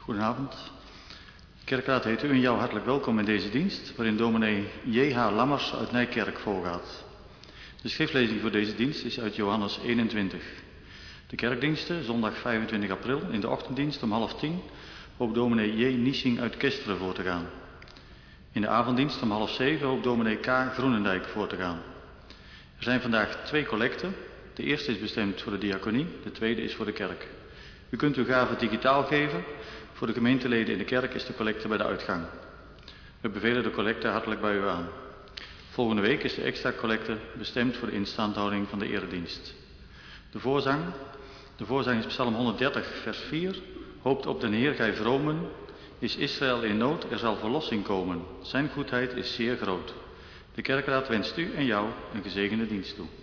Goedenavond. De kerkraad heet u en jou hartelijk welkom in deze dienst, waarin dominee J.H. Lammers uit Nijkerk voorgaat. De schriftlezing voor deze dienst is uit Johannes 21. De kerkdiensten, zondag 25 april, in de ochtenddienst om 9:30, hoopt dominee J. Niesing uit Kesteren voor te gaan. In de avonddienst om 6:30 hoopt dominee K. Groenendijk voor te gaan. Er zijn vandaag 2 collecten. De eerste is bestemd voor de diaconie, de tweede is voor de kerk. U kunt uw gave digitaal geven. Voor de gemeenteleden in de kerk is de collecte bij de uitgang. We bevelen de collecte hartelijk bij u aan. Volgende week is de extra collecte bestemd voor de instandhouding van de eredienst. De voorzang is Psalm 130, vers 4. Hoopt op den Heer, gij vromen. Is Israël in nood, er zal verlossing komen. Zijn goedheid is zeer groot. De kerkraad wenst u en jou een gezegende dienst toe.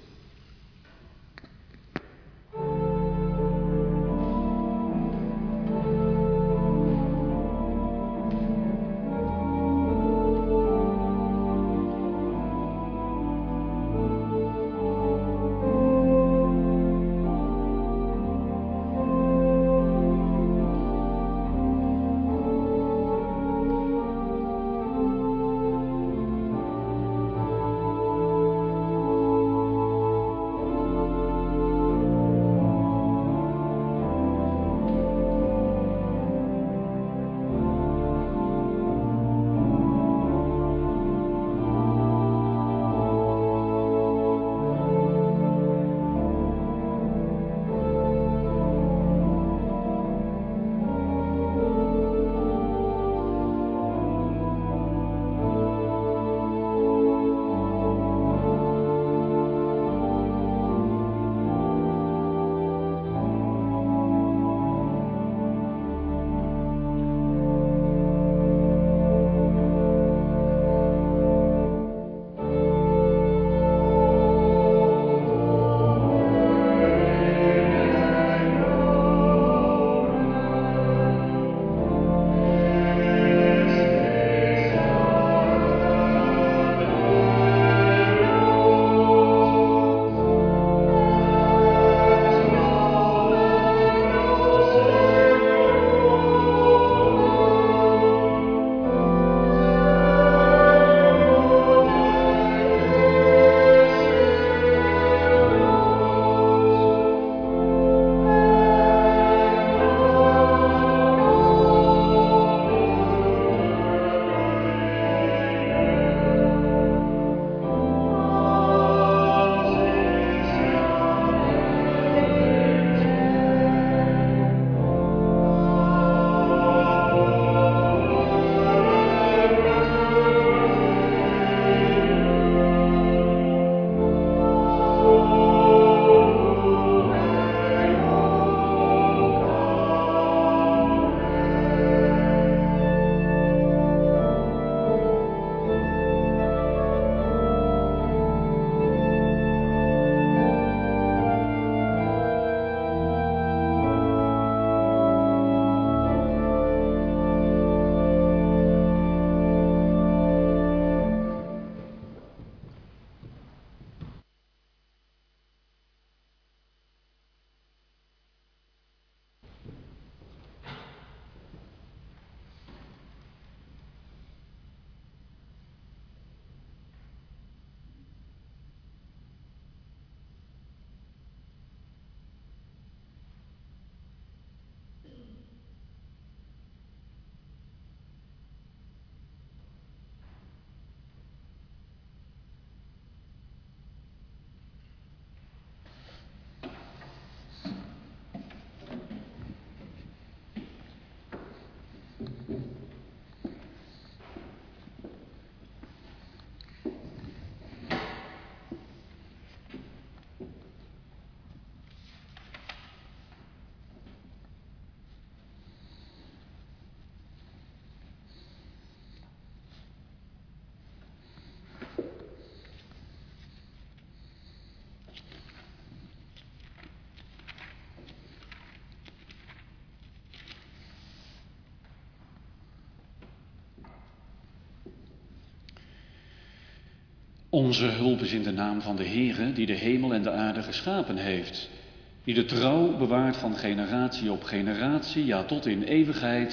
Onze hulp is in de naam van de Heere, die de hemel en de aarde geschapen heeft. Die de trouw bewaart van generatie op generatie, ja tot in eeuwigheid.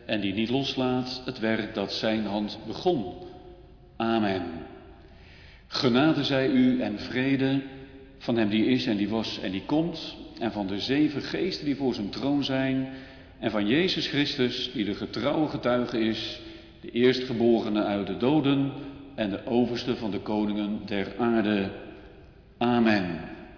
en die niet loslaat het werk dat zijn hand begon. Amen. Genade zij u en vrede van hem die is en die was en die komt, en van de 7 geesten die voor zijn troon zijn, en van Jezus Christus, die de getrouwe getuige is, de eerstgeborene uit de doden en de overste van de koningen der aarde. Amen.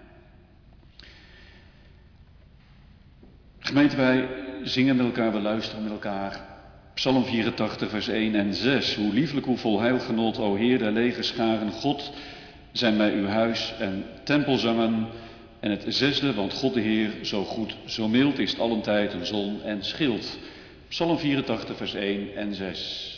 Gemeente, wij zingen met elkaar, we luisteren met elkaar. Psalm 84, vers 1 en 6. Hoe lieflijk, hoe vol heilgenot, o Heer der legerscharen, God, zijn mij uw huis en tempelzangen. En het 6e, want God de Heer, zo goed, zo mild, is alentijd een zon en schild. Psalm 84, vers 1 en 6.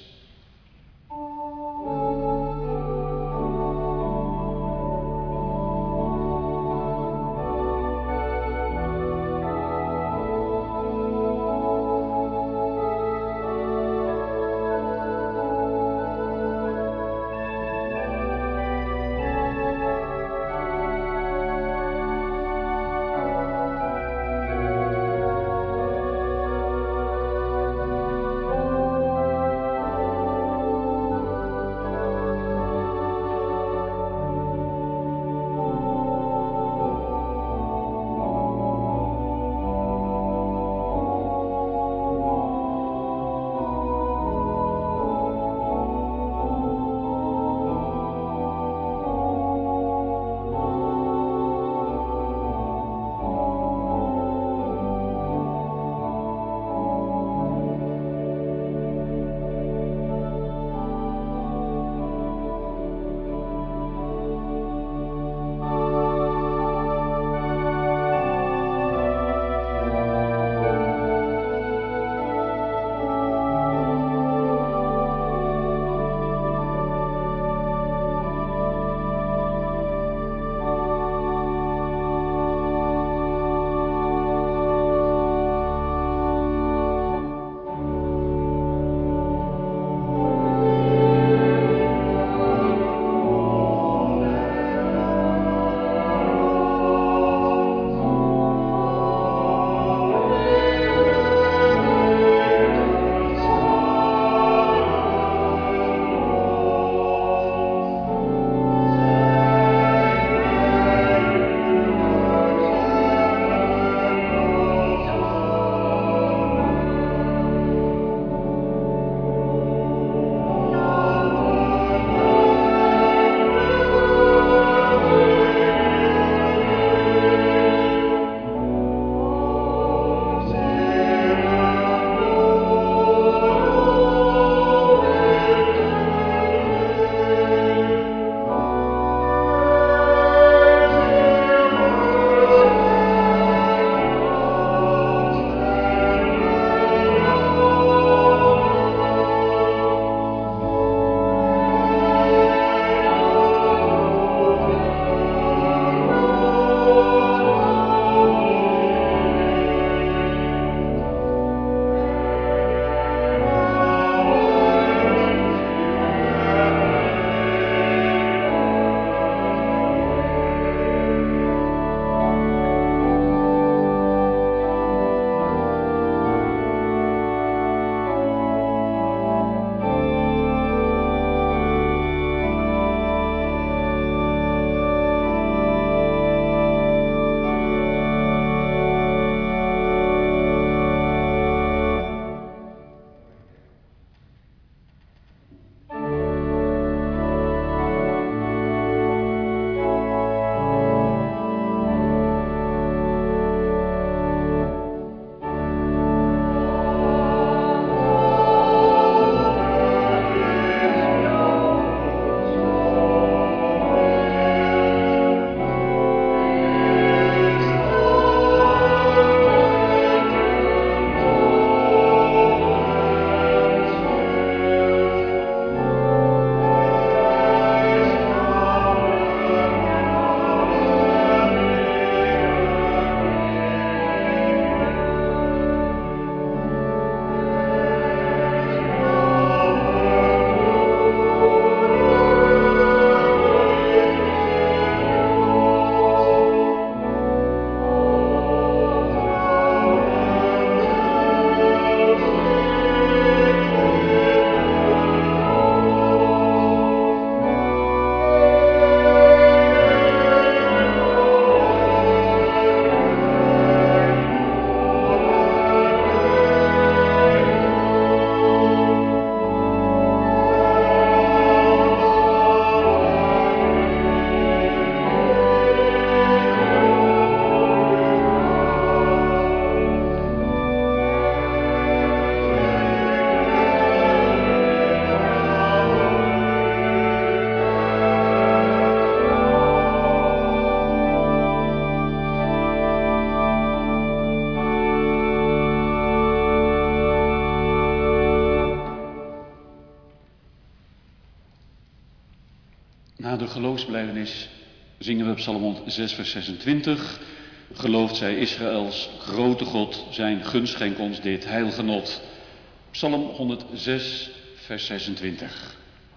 geloofsbelijdenis zingen we Psalm 106 vers 26. Gelooft zij Israëls grote God, zijn gunst schenk ons dit heilgenot. Psalm 106 vers 26.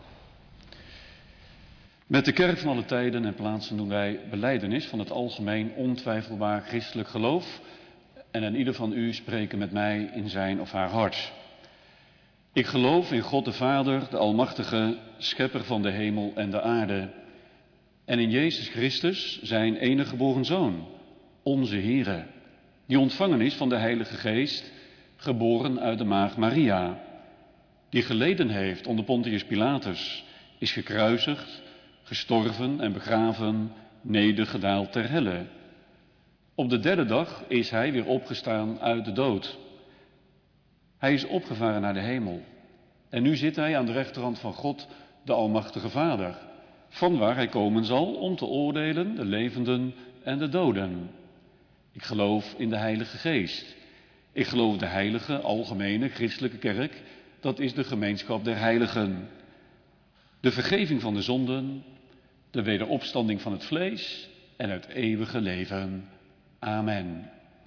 Met de kerk van alle tijden en plaatsen doen wij belijdenis van het algemeen ontwijfelbaar christelijk geloof. En aan ieder van u spreken met mij in zijn of haar hart. Ik geloof in God de Vader, de Almachtige, schepper van de hemel en de aarde. En in Jezus Christus, zijn enige geboren Zoon, onze Heere, die ontvangen is van de Heilige Geest, geboren uit de maagd Maria, die geleden heeft onder Pontius Pilatus, is gekruisigd, gestorven en begraven, nedergedaald ter helle. Op de derde dag is hij weer opgestaan uit de dood. Hij is opgevaren naar de hemel. En nu zit hij aan de rechterhand van God, de Almachtige Vader, vanwaar hij komen zal om te oordelen de levenden en de doden. Ik geloof in de Heilige Geest. Ik geloof de heilige, algemene, christelijke kerk, dat is de gemeenschap der heiligen. De vergeving van de zonden, de wederopstanding van het vlees en het eeuwige leven. Amen.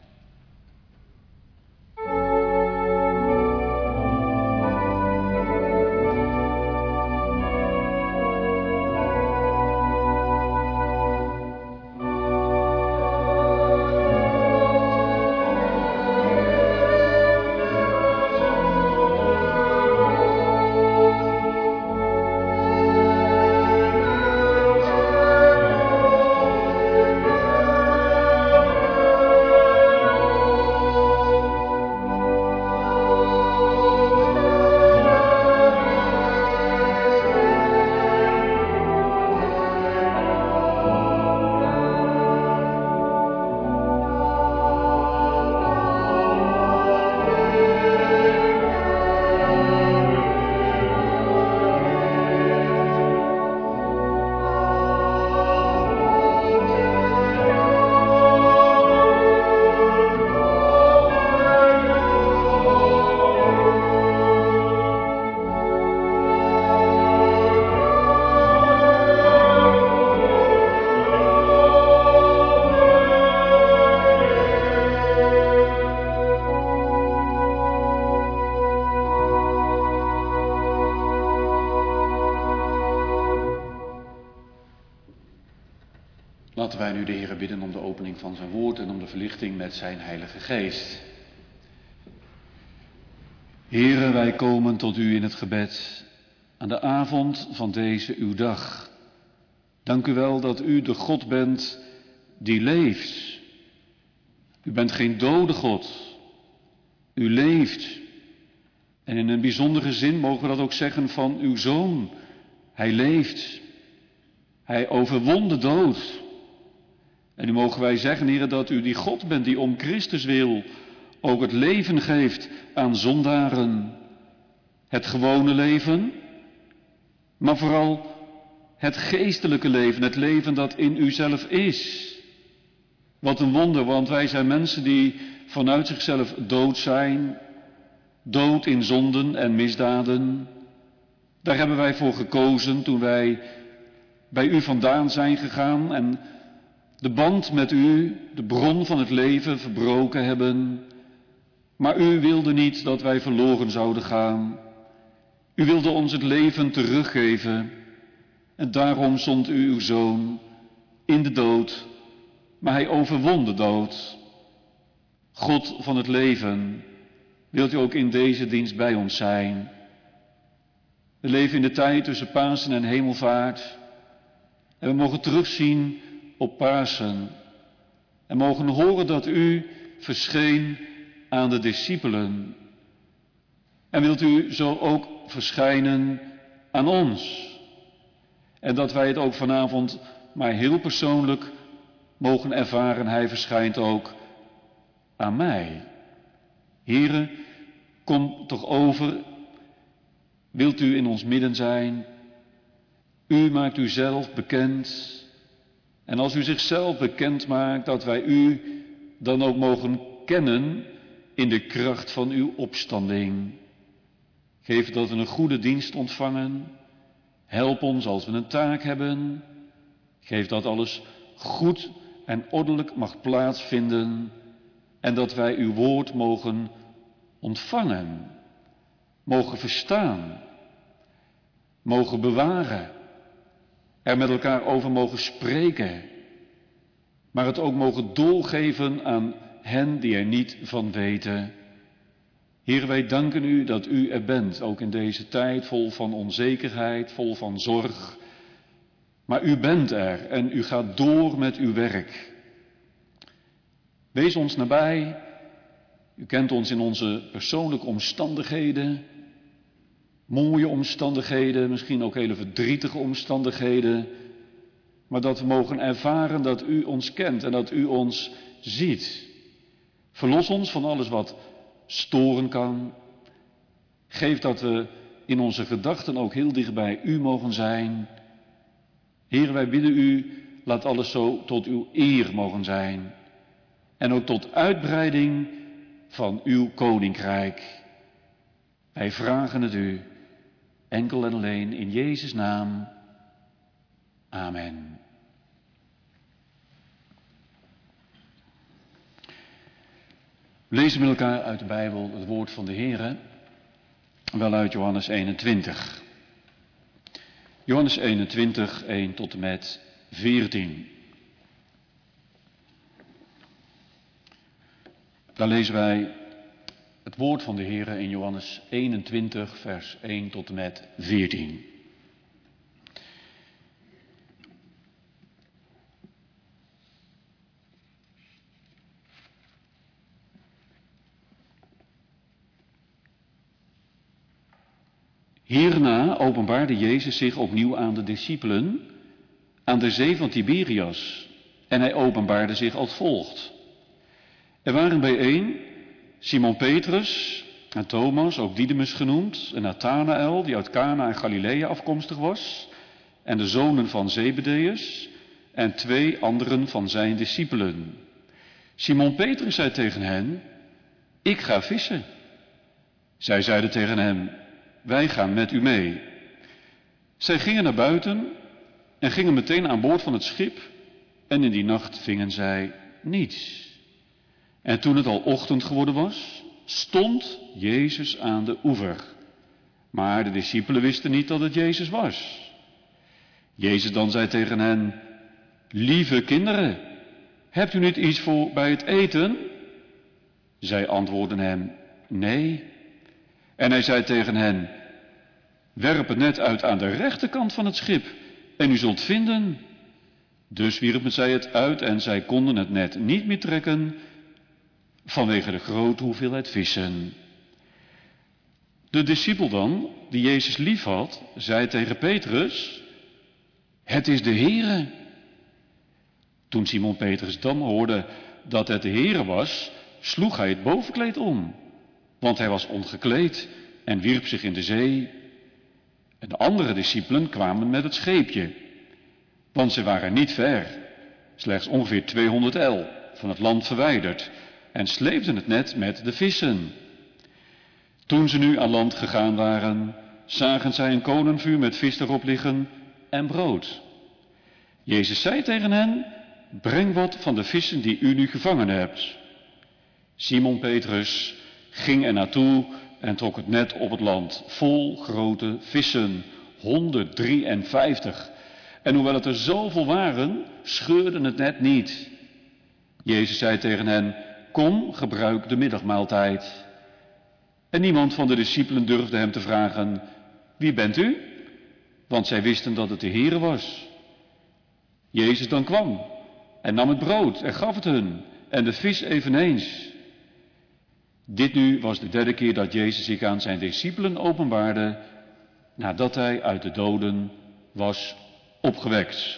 Laten wij nu de Heere bidden om de opening van zijn woord en om de verlichting met zijn Heilige Geest. Heere, wij komen tot u in het gebed aan de avond van deze uw dag. Dank u wel dat u de God bent die leeft. U bent geen dode God. U leeft. En in een bijzondere zin mogen we dat ook zeggen van uw Zoon. Hij leeft. Hij overwon de dood. En nu mogen wij zeggen, Heere, dat u die God bent die om Christus wil ook het leven geeft aan zondaren. Het gewone leven, maar vooral het geestelijke leven, het leven dat in uzelf is. Wat een wonder, want wij zijn mensen die vanuit zichzelf dood zijn, dood in zonden en misdaden. Daar hebben wij voor gekozen toen wij bij u vandaan zijn gegaan en de band met u, de bron van het leven, verbroken hebben. Maar u wilde niet dat wij verloren zouden gaan. U wilde ons het leven teruggeven. En daarom zond u uw Zoon in de dood. Maar hij overwon de dood. God van het leven, wilt u ook in deze dienst bij ons zijn. We leven in de tijd tussen Pasen en Hemelvaart. En we mogen terugzien op Pasen. En mogen horen dat u verscheen aan de discipelen. En wilt u zo ook verschijnen aan ons. En dat wij het ook vanavond maar heel persoonlijk mogen ervaren. Hij verschijnt ook aan mij. Heere, kom toch over. Wilt u in ons midden zijn? U maakt uzelf bekend. En als u zichzelf bekend maakt, dat wij u dan ook mogen kennen in de kracht van uw opstanding. Geef dat we een goede dienst ontvangen. Help ons als we een taak hebben. Geef dat alles goed en ordelijk mag plaatsvinden en dat wij uw woord mogen ontvangen, mogen verstaan, mogen bewaren, er met elkaar over mogen spreken, maar het ook mogen doorgeven aan hen die er niet van weten. Heer, wij danken u dat u er bent, ook in deze tijd vol van onzekerheid, vol van zorg. Maar u bent er en u gaat door met uw werk. Wees ons nabij. U kent ons in onze persoonlijke omstandigheden. Mooie omstandigheden, misschien ook hele verdrietige omstandigheden. Maar dat we mogen ervaren dat u ons kent en dat u ons ziet. Verlos ons van alles wat storen kan. Geef dat we in onze gedachten ook heel dicht bij u mogen zijn. Heer, wij bidden u, laat alles zo tot uw eer mogen zijn. En ook tot uitbreiding van uw koninkrijk. Wij vragen het u, enkel en alleen in Jezus' naam. Amen. We lezen met elkaar uit de Bijbel het woord van de Heere, wel uit Johannes 21. Johannes 21, 1 tot en met 14. Daar lezen wij het woord van de Heere in Johannes 21, vers 1 tot en met 14. Hierna openbaarde Jezus zich opnieuw aan de discipelen aan de zee van Tiberias en hij openbaarde zich als volgt. Er waren bijeen Simon Petrus en Thomas, ook Didymus genoemd, en Nathanael, die uit Cana en Galilea afkomstig was, en de zonen van Zebedeus en 2 anderen van zijn discipelen. Simon Petrus zei tegen hen, ik ga vissen. Zij zeiden tegen hem, wij gaan met u mee. Zij gingen naar buiten en gingen meteen aan boord van het schip en in die nacht vingen zij niets. En toen het al ochtend geworden was, stond Jezus aan de oever. Maar de discipelen wisten niet dat het Jezus was. Jezus dan zei tegen hen, lieve kinderen, hebt u niet iets voor bij het eten? Zij antwoordden hem, nee. En hij zei tegen hen, werp het net uit aan de rechterkant van het schip en u zult vinden. Dus wierpen zij het uit en zij konden het net niet meer trekken vanwege de grote hoeveelheid vissen. De discipel dan, die Jezus lief had, zei tegen Petrus, het is de Heere. Toen Simon Petrus dan hoorde dat het de Heere was, sloeg hij het bovenkleed om, want hij was ongekleed en wierp zich in de zee. En de andere discipelen kwamen met het scheepje, want ze waren niet ver, slechts ongeveer 200 el van het land verwijderd, en sleepten het net met de vissen. Toen ze nu aan land gegaan waren, zagen zij een kolenvuur met vis erop liggen en brood. Jezus zei tegen hen, breng wat van de vissen die u nu gevangen hebt. Simon Petrus ging er naartoe en trok het net op het land, vol grote vissen, 153. En hoewel het er zoveel waren, scheurde het net niet. Jezus zei tegen hen, kom, gebruik de middagmaaltijd. En niemand van de discipelen durfde hem te vragen, wie bent u? Want zij wisten dat het de Heere was. Jezus dan kwam en nam het brood en gaf het hun en de vis eveneens. Dit nu was de 3e keer dat Jezus zich aan zijn discipelen openbaarde, nadat hij uit de doden was opgewekt.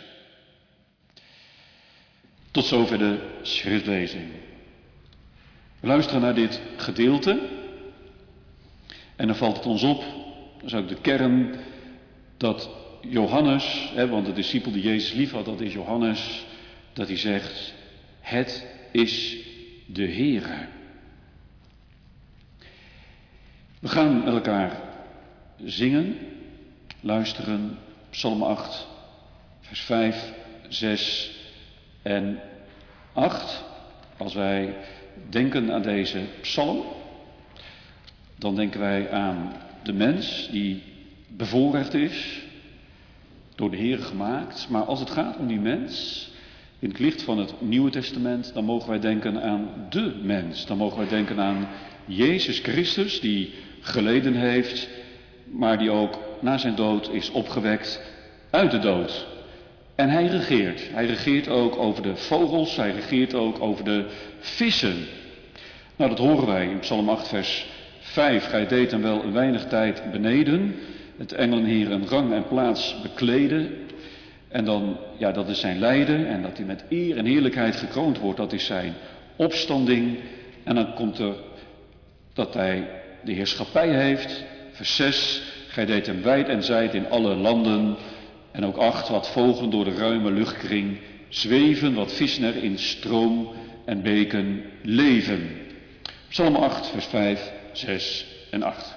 Tot zover de schriftlezing. We luisteren naar dit gedeelte en dan valt het ons op, dat is ook de kern, dat Johannes, want de discipel die Jezus lief had, dat is Johannes, dat hij zegt, het is de Heere. We gaan met elkaar zingen, luisteren, Psalm 8, vers 5, 6 en 8. Als wij denken aan deze psalm, dan denken wij aan de mens die bevoorrecht is, door de Heer gemaakt. Maar als het gaat om die mens, in het licht van het Nieuwe Testament, dan mogen wij denken aan de mens. Dan mogen wij denken aan Jezus Christus, die geleden heeft, maar die ook na zijn dood is opgewekt uit de dood. En hij regeert. Hij regeert ook over de vogels, hij regeert ook over de vissen. Nou, dat horen wij in Psalm 8, vers 5. Gij deed hem wel een weinig tijd beneden, het engelenheer een rang en plaats bekleden. En dan, ja, dat is zijn lijden en dat hij met eer en heerlijkheid gekroond wordt, dat is zijn opstanding. En dan komt er dat hij de heerschappij heeft. Vers 6, gij deed hem wijd en zijd in alle landen. En ook 8, wat vogelen door de ruime luchtkring zweven, wat vissen er in stroom en beken leven. Psalm 8, vers 5, 6 en 8.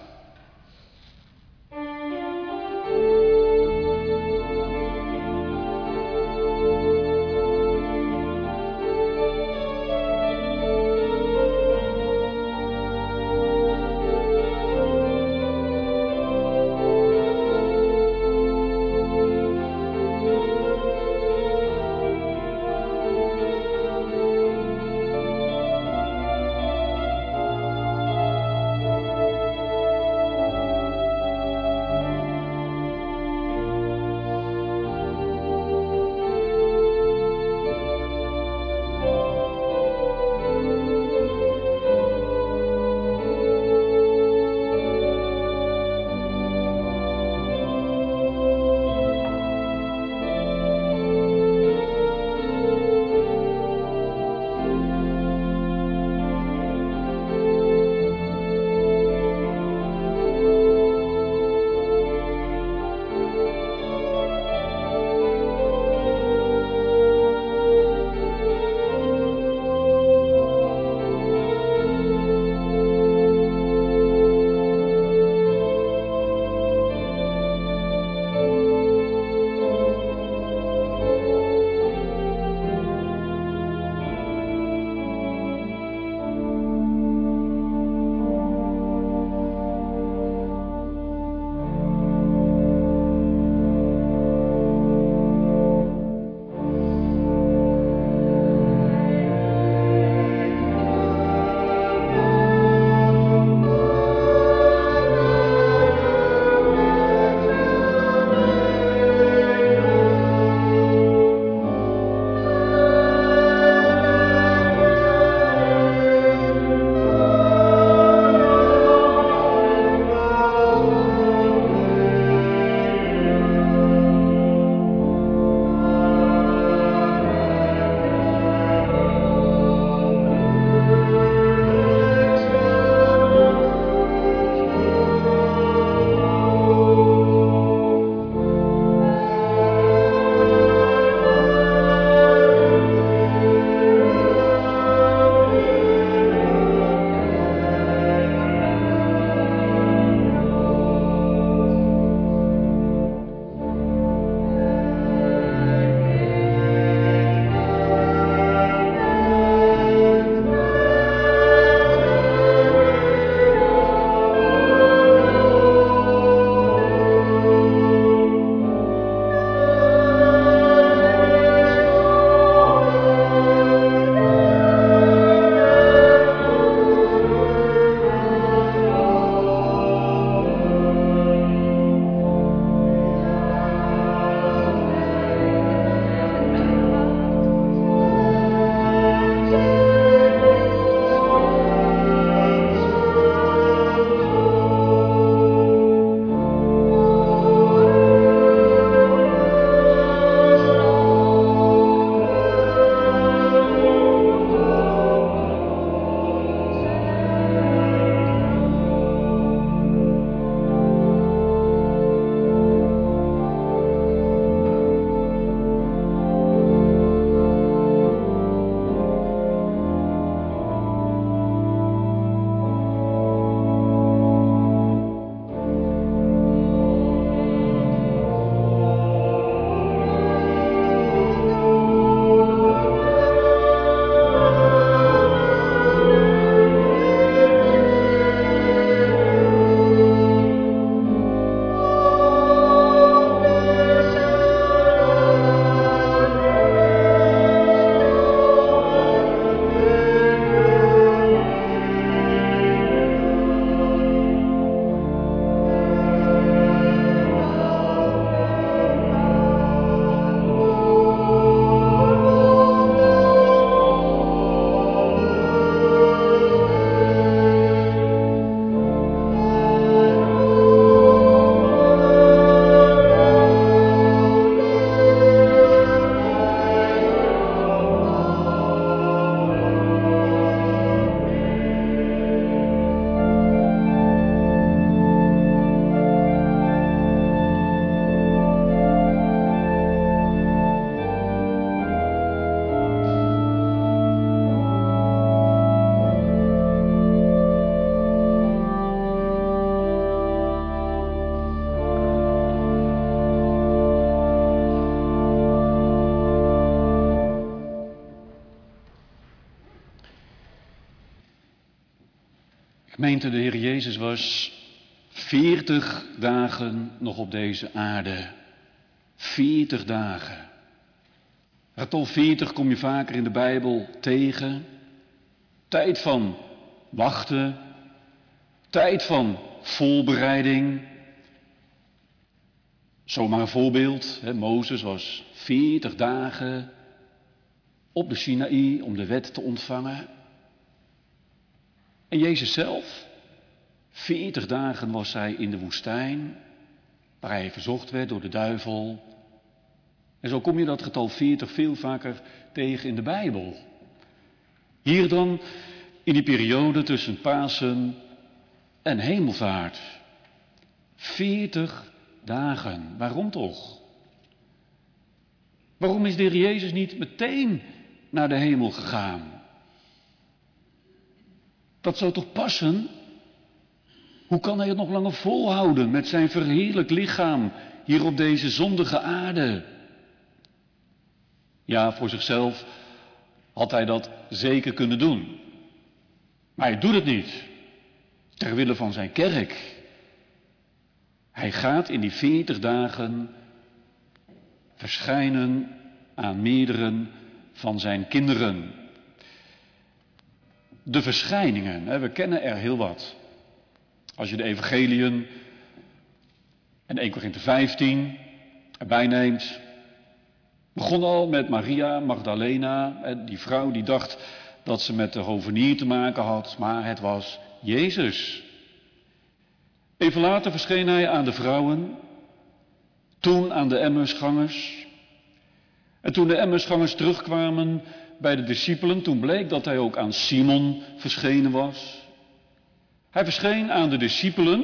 Gemeente, de Heer Jezus was 40 dagen nog op deze aarde. 40 dagen. Het getal 40 kom je vaker in de Bijbel tegen. Tijd van wachten. Tijd van voorbereiding. Zomaar een voorbeeld. Mozes was 40 dagen op de Sinaï om de wet te ontvangen. En Jezus zelf, 40 dagen was hij in de woestijn, waar hij verzocht werd door de duivel. En zo kom je dat getal 40 veel vaker tegen in de Bijbel. Hier dan, in die periode tussen Pasen en Hemelvaart. 40 dagen, waarom toch? Waarom is de Heer Jezus niet meteen naar de hemel gegaan? Dat zou toch passen? Hoe kan hij het nog langer volhouden met zijn verheerlijk lichaam hier op deze zondige aarde? Ja, voor zichzelf had hij dat zeker kunnen doen. Maar hij doet het niet. Ter wille van zijn kerk. Hij gaat in die 40 dagen verschijnen aan meerdere van zijn kinderen. De verschijningen, we kennen er heel wat. Als je de evangeliën en 1 Korinthe 15 erbij neemt. Begon al met Maria Magdalena, die vrouw die dacht dat ze met de hovenier te maken had, maar het was Jezus. Even later verscheen hij aan de vrouwen, toen aan de Emmausgangers. En toen de Emmausgangers terugkwamen bij de discipelen, toen bleek dat hij ook aan Simon verschenen was. Hij verscheen aan de discipelen,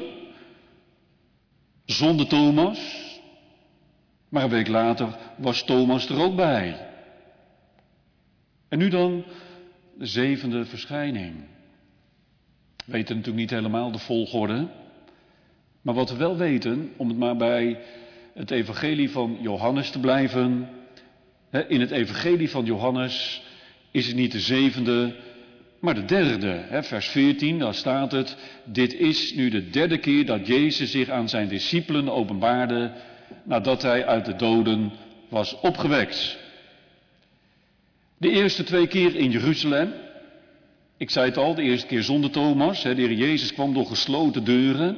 zonder Thomas. Maar een week later was Thomas er ook bij. En nu dan de 7e verschijning. We weten natuurlijk niet helemaal de volgorde. Maar wat we wel weten, om het maar bij het evangelie van Johannes te blijven. In het evangelie van Johannes is het niet de 7e, maar de 3e. Vers 14, daar staat het. Dit is nu de 3e keer dat Jezus zich aan zijn discipelen openbaarde nadat hij uit de doden was opgewekt. De eerste 2 keer in Jeruzalem. Ik zei het al, de eerste keer zonder Thomas. De Heer Jezus kwam door gesloten deuren.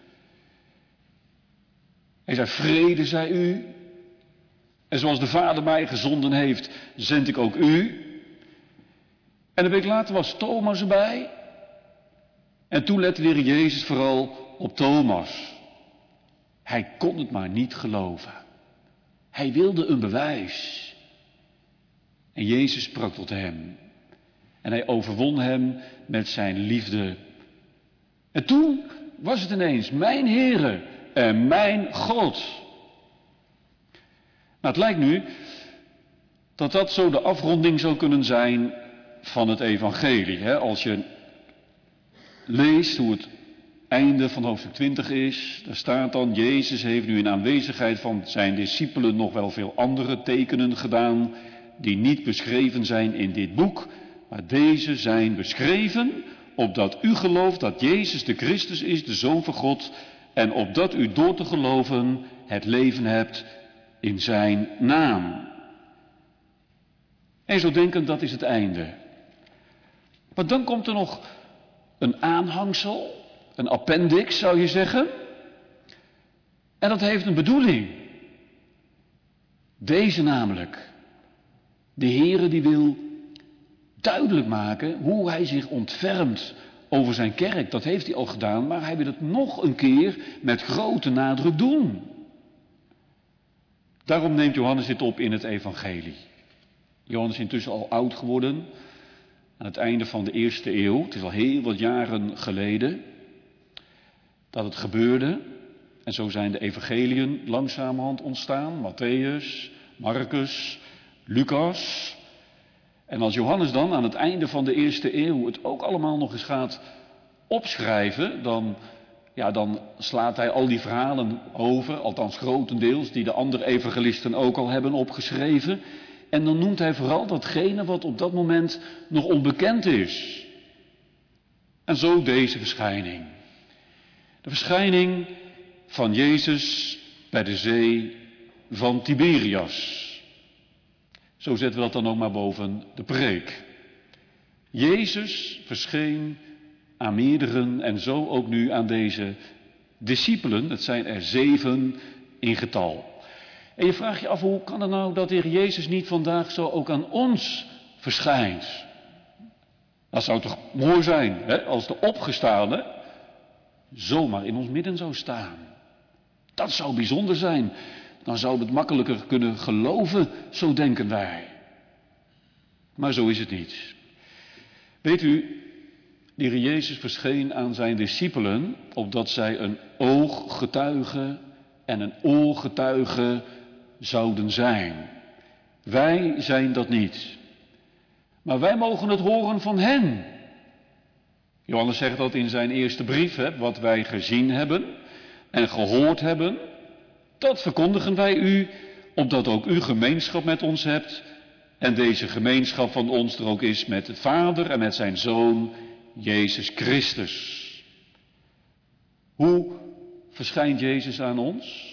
Hij zei, vrede zij u. En zoals de Vader mij gezonden heeft, zend ik ook u. En een week later was Thomas erbij. En toen lette de Heer Jezus vooral op Thomas. Hij kon het maar niet geloven. Hij wilde een bewijs. En Jezus sprak tot hem. En hij overwon hem met zijn liefde. En toen was het ineens mijn Heere en mijn God. Nou, het lijkt nu dat dat zo de afronding zou kunnen zijn van het evangelie. Als je leest hoe het einde van hoofdstuk 20 is, daar staat dan, Jezus heeft nu in aanwezigheid van zijn discipelen nog wel veel andere tekenen gedaan, die niet beschreven zijn in dit boek, maar deze zijn beschreven, opdat u gelooft dat Jezus de Christus is, de Zoon van God, en opdat u door te geloven het leven hebt in zijn naam. En zo denken, dat is het einde. Maar dan komt er nog een aanhangsel, een appendix zou je zeggen. En dat heeft een bedoeling. Deze namelijk. De Heere die wil duidelijk maken hoe hij zich ontfermt over zijn kerk. Dat heeft hij al gedaan, maar hij wil het nog een keer met grote nadruk doen. Daarom neemt Johannes dit op in het evangelie. Johannes is intussen al oud geworden. Aan het einde van de 1e eeuw. Het is al heel wat jaren geleden dat het gebeurde. En zo zijn de evangeliën langzamerhand ontstaan. Matthäus, Marcus, Lucas. En als Johannes dan aan het einde van de 1e eeuw het ook allemaal nog eens gaat opschrijven, dan slaat hij al die verhalen over, althans grotendeels, die de andere evangelisten ook al hebben opgeschreven. En dan noemt hij vooral datgene wat op dat moment nog onbekend is. En zo deze verschijning. De verschijning van Jezus bij de zee van Tiberias. Zo zetten we dat dan ook maar boven de preek. Jezus verscheen aan meerderen en zo ook nu aan deze discipelen. Het zijn er 7 in getal. En je vraagt je af, hoe kan het nou dat de Heer Jezus niet vandaag zo ook aan ons verschijnt? Dat zou toch mooi zijn, hè? Als de opgestane zomaar in ons midden zou staan. Dat zou bijzonder zijn. Dan zouden we het makkelijker kunnen geloven, zo denken wij. Maar zo is het niet. Weet u, de Heer Jezus verscheen aan zijn discipelen, opdat zij een ooggetuige en een oorgetuige zouden zijn. Wij zijn dat niet. Maar wij mogen het horen van hen. Johannes zegt dat in zijn eerste brief, hè, wat wij gezien hebben en gehoord hebben, dat verkondigen wij u, opdat ook u gemeenschap met ons hebt en deze gemeenschap van ons er ook is met de Vader en met zijn Zoon, Jezus Christus. Hoe verschijnt Jezus aan ons?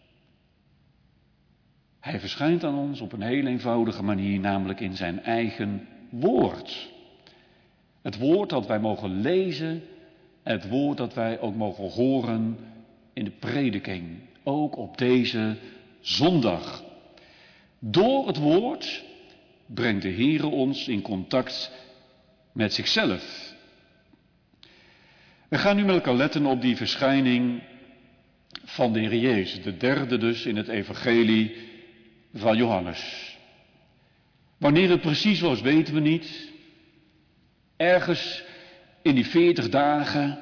Hij verschijnt aan ons op een heel eenvoudige manier, namelijk in zijn eigen woord. Het woord dat wij mogen lezen, het woord dat wij ook mogen horen in de prediking, ook op deze zondag. Door het woord brengt de Heere ons in contact met zichzelf. We gaan nu met elkaar letten op die verschijning van de Heer Jezus, de derde dus in het evangelie van Johannes. Wanneer het precies was, weten we niet. Ergens in die 40 dagen.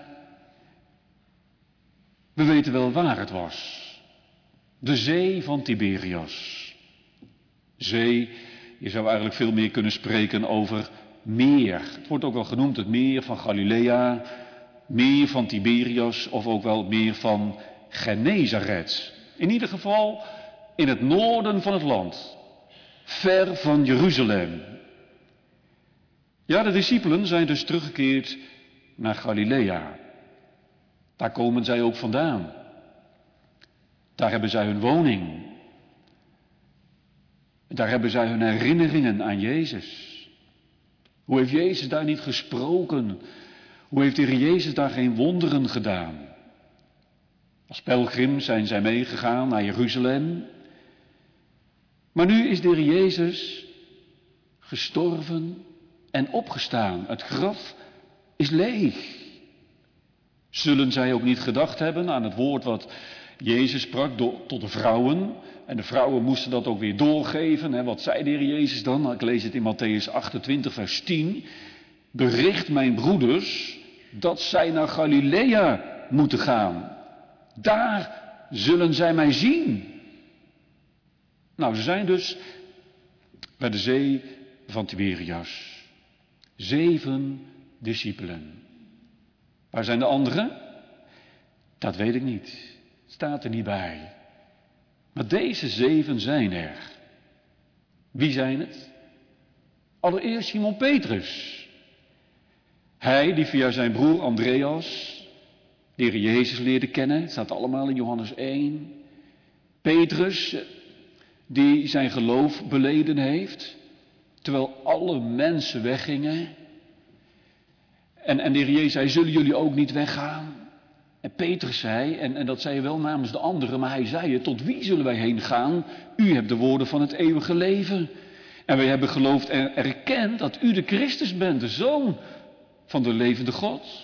We weten wel waar het was. De zee van Tiberias. Zee, je zou eigenlijk veel meer kunnen spreken over meer. Het wordt ook wel genoemd het meer van Galilea, meer van Tiberias of ook wel meer van Genezaret. In ieder geval in het noorden van het land, ver van Jeruzalem. Ja, de discipelen zijn dus teruggekeerd naar Galilea. Daar komen zij ook vandaan. Daar hebben zij hun woning. Daar hebben zij hun herinneringen aan Jezus. Hoe heeft Jezus daar niet gesproken? Hoe heeft de Heer Jezus daar geen wonderen gedaan? Als pelgrim zijn zij meegegaan naar Jeruzalem. Maar nu is de Heer Jezus gestorven en opgestaan. Het graf is leeg. Zullen zij ook niet gedacht hebben aan het woord wat Jezus sprak tot de vrouwen? En de vrouwen moesten dat ook weer doorgeven. Hè? Wat zei de Heer Jezus dan? Nou, ik lees het in Matthäus 28 vers 10. Bericht mijn broeders dat zij naar Galilea moeten gaan. Daar zullen zij mij zien. Nou, ze zijn dus bij de zee van Tiberias. 7 discipelen. Waar zijn de anderen? Dat weet ik niet. Staat er niet bij. Maar deze 7 zijn er. Wie zijn het? Allereerst Simon Petrus. Hij die via zijn broer Andreas de Heer Jezus leerde kennen. Het staat allemaal in Johannes 1. Petrus die zijn geloof beleden heeft. Terwijl alle mensen weggingen. En de Heer Jezus zei, zullen jullie ook niet weggaan? En Petrus zei, en dat zei hij wel namens de anderen, maar hij zei het, tot wie zullen wij heen gaan? U hebt de woorden van het eeuwige leven. En wij hebben geloofd en erkend dat u de Christus bent, de Zoon van de levende God.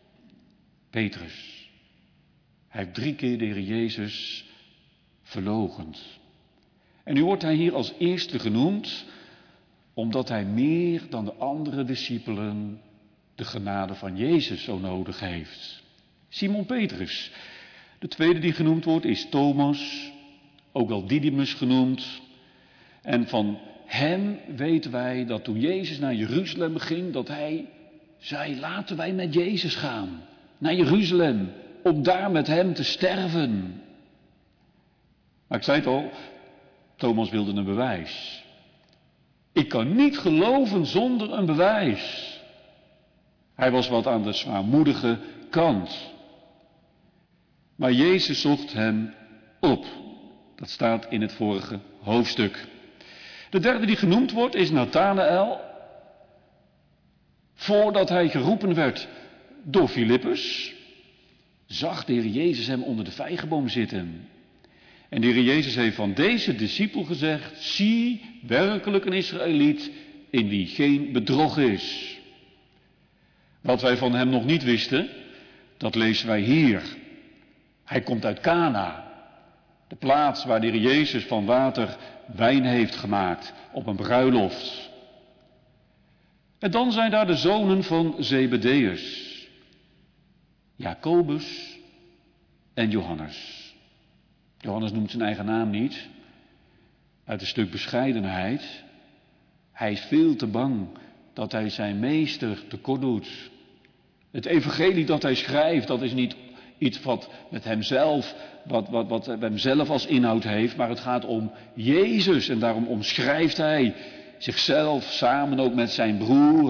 Petrus, hij heeft 3 keer de Heer Jezus verloochend. En nu wordt hij hier als eerste genoemd, omdat hij meer dan de andere discipelen de genade van Jezus zo nodig heeft. Simon Petrus. De tweede die genoemd wordt is Thomas, ook wel Didymus genoemd. En van hem weten wij dat toen Jezus naar Jeruzalem ging, dat hij zei, laten wij met Jezus gaan naar Jeruzalem, om daar met hem te sterven. Maar ik zei het al, Thomas wilde een bewijs. Ik kan niet geloven zonder een bewijs. Hij was wat aan de zwaarmoedige kant. Maar Jezus zocht hem op. Dat staat in het vorige hoofdstuk. De derde die genoemd wordt is Nathanaël. Voordat hij geroepen werd door Filippus, zag de Heer Jezus hem onder de vijgenboom zitten. En de Heer Jezus heeft van deze discipel gezegd: zie, werkelijk een Israëliet in wie geen bedrog is. Wat wij van hem nog niet wisten, dat lezen wij hier. Hij komt uit Kana, de plaats waar de Heer Jezus van water wijn heeft gemaakt op een bruiloft. En dan zijn daar de zonen van Zebedeus, Jacobus en Johannes. Johannes noemt zijn eigen naam niet, uit een stuk bescheidenheid. Hij is veel te bang dat hij zijn meester tekort doet. Het evangelie dat hij schrijft, dat is niet iets wat met hemzelf, wat hemzelf als inhoud heeft, maar het gaat om Jezus. En daarom omschrijft hij zichzelf samen ook met zijn broer.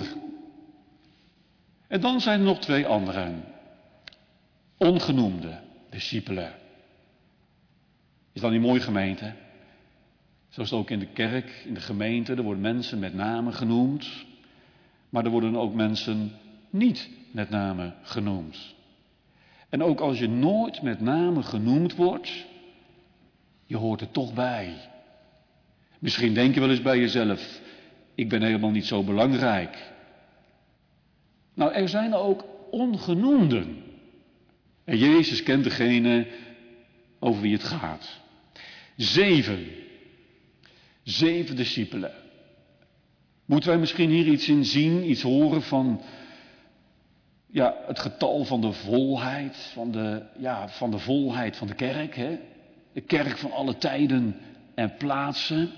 En dan zijn er nog twee anderen, ongenoemde discipelen. Is dat niet mooi, gemeente? Zo is het ook in de kerk, in de gemeente. Er worden mensen met name genoemd, maar er worden ook mensen niet met name genoemd. En ook als je nooit met name genoemd wordt, je hoort er toch bij. Misschien denk je wel eens bij jezelf: ik ben helemaal niet zo belangrijk. Nou, er zijn ook ongenoemden. En Jezus kent degene over wie het gaat. 7 discipelen. Moeten wij misschien hier iets in zien, iets horen van het getal van de volheid, van de volheid van de kerk. Hè? De kerk van alle tijden en plaatsen.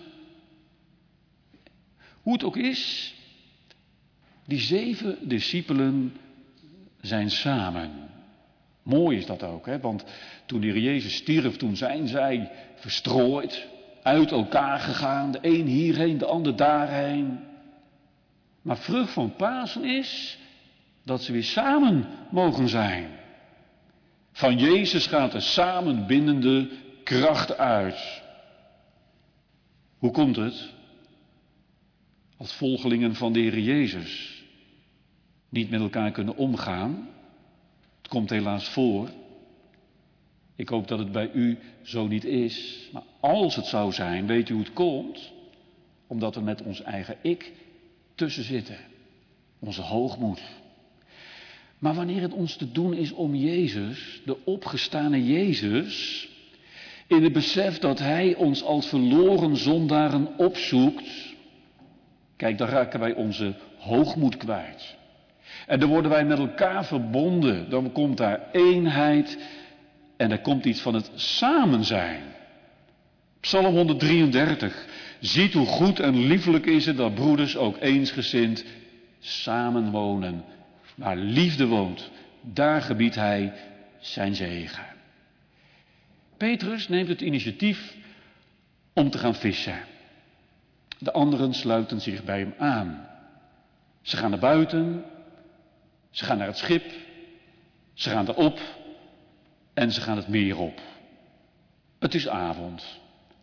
Hoe het ook is, die 7 discipelen zijn samen. Mooi is dat ook, hè? Want toen de Heer Jezus stierf, toen zijn zij verstrooid, uit elkaar gegaan, de een hierheen, de ander daarheen. Maar vrucht van Pasen is dat ze weer samen mogen zijn. Van Jezus gaat er samenbindende kracht uit. Hoe komt het? Als volgelingen van de Heer Jezus niet met elkaar kunnen omgaan. Het komt helaas voor. Ik hoop dat het bij u zo niet is. Maar als het zou zijn, weet u hoe het komt? Omdat we met ons eigen ik tussen zitten. Onze hoogmoed. Maar wanneer het ons te doen is om Jezus, de opgestane Jezus, in het besef dat Hij ons als verloren zondaren opzoekt, kijk, dan raken wij onze hoogmoed kwijt. En dan worden wij met elkaar verbonden. Dan komt daar eenheid en er komt iets van het samen zijn. Psalm 133. Ziet hoe goed en liefelijk is het dat broeders ook eensgezind samenwonen. Waar liefde woont, daar gebiedt hij zijn zegen. Petrus neemt het initiatief om te gaan vissen. De anderen sluiten zich bij hem aan. Ze gaan naar buiten, ze gaan naar het schip, ze gaan erop en ze gaan het meer op. Het is avond.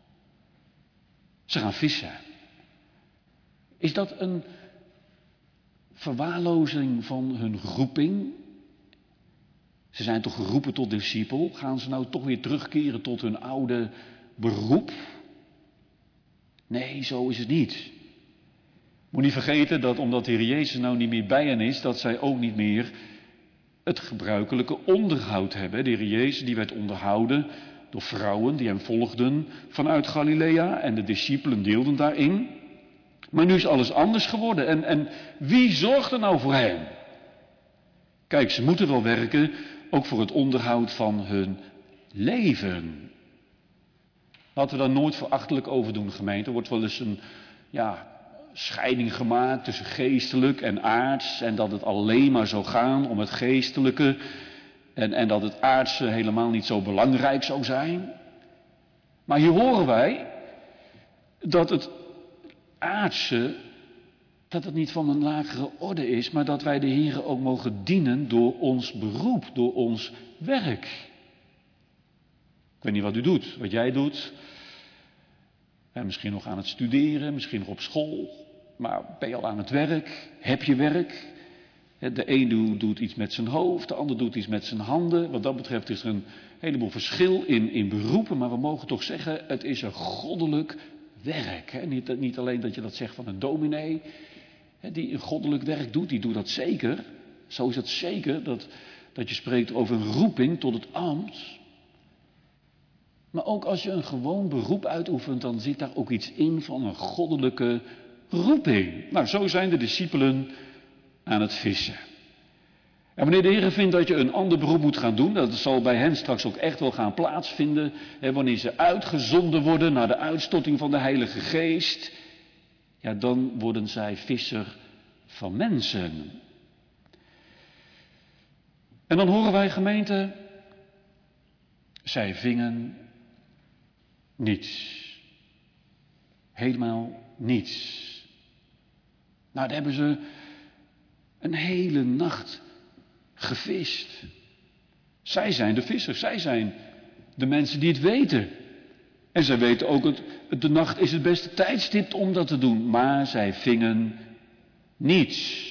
Ze gaan vissen. Is dat een verwaarlozing van hun roeping? Ze zijn toch geroepen tot discipel? Gaan ze nou toch weer terugkeren tot hun oude beroep? Nee, zo is het niet. Moet niet vergeten dat omdat de Heer Jezus nou niet meer bij hen is, dat zij ook niet meer het gebruikelijke onderhoud hebben. De Heer Jezus die werd onderhouden door vrouwen die hem volgden vanuit Galilea en de discipelen deelden daarin. Maar nu is alles anders geworden. En wie zorgt er nou voor hen? Kijk, ze moeten wel werken, ook voor het onderhoud van hun leven. Laten we daar nooit verachtelijk over doen, gemeente. Er wordt wel eens een scheiding gemaakt tussen geestelijk en aards. En dat het alleen maar zou gaan om het geestelijke. En dat het aardse helemaal niet zo belangrijk zou zijn. Maar hier horen wij dat het aardse, dat het niet van een lagere orde is, maar dat wij de Heere ook mogen dienen door ons beroep, door ons werk. Ik weet niet wat u doet, wat jij doet. Misschien nog aan het studeren, misschien nog op school. Maar ben je al aan het werk? Heb je werk? De een doet iets met zijn hoofd, de ander doet iets met zijn handen. Wat dat betreft is er een heleboel verschil in beroepen. Maar we mogen toch zeggen, het is een goddelijk werk. Niet alleen dat je dat zegt van een dominee, die een goddelijk werk doet, die doet dat zeker. Zo is het zeker dat je spreekt over een roeping tot het ambt. Maar ook als je een gewoon beroep uitoefent, dan zit daar ook iets in van een goddelijke roeping. Nou, zo zijn de discipelen aan het vissen. En wanneer de Heer vindt dat je een ander beroep moet gaan doen, dat zal bij hen straks ook echt wel gaan plaatsvinden, wanneer ze uitgezonden worden naar de uitstorting van de Heilige Geest, ja, dan worden zij visser van mensen. En dan horen wij, gemeente, zij vingen niets. Helemaal niets. Nou, daar hebben ze een hele nacht gevist. Zij zijn de vissers, zij zijn de mensen die het weten. En zij weten ook, de nacht is het beste tijdstip om dat te doen. Maar zij vingen niets.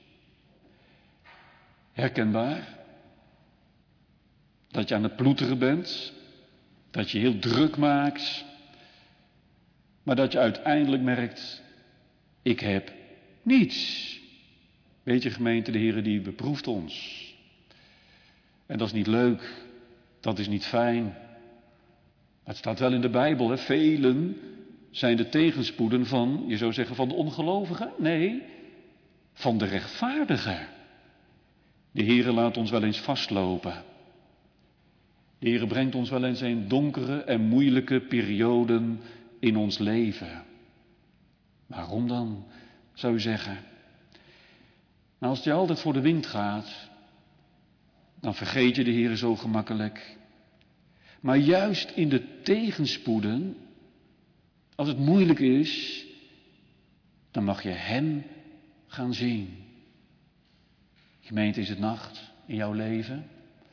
Herkenbaar? Dat je aan het ploeteren bent. Dat je heel druk maakt. Maar dat je uiteindelijk merkt, ik heb niets. Weet je, gemeente, de Heere die beproeft ons. En dat is niet leuk. Dat is niet fijn. Het staat wel in de Bijbel, hè? Velen zijn de tegenspoeden van, je zou zeggen, van de ongelovigen. Nee, van de rechtvaardigen. De Heere laat ons wel eens vastlopen. De Heere brengt ons wel eens in donkere en moeilijke perioden in ons leven. Waarom dan, zou u zeggen? Nou, als het je altijd voor de wind gaat, dan vergeet je de Heere zo gemakkelijk. Maar juist in de tegenspoeden, als het moeilijk is, dan mag je Hem gaan zien. Gemeente, is het nacht in jouw leven?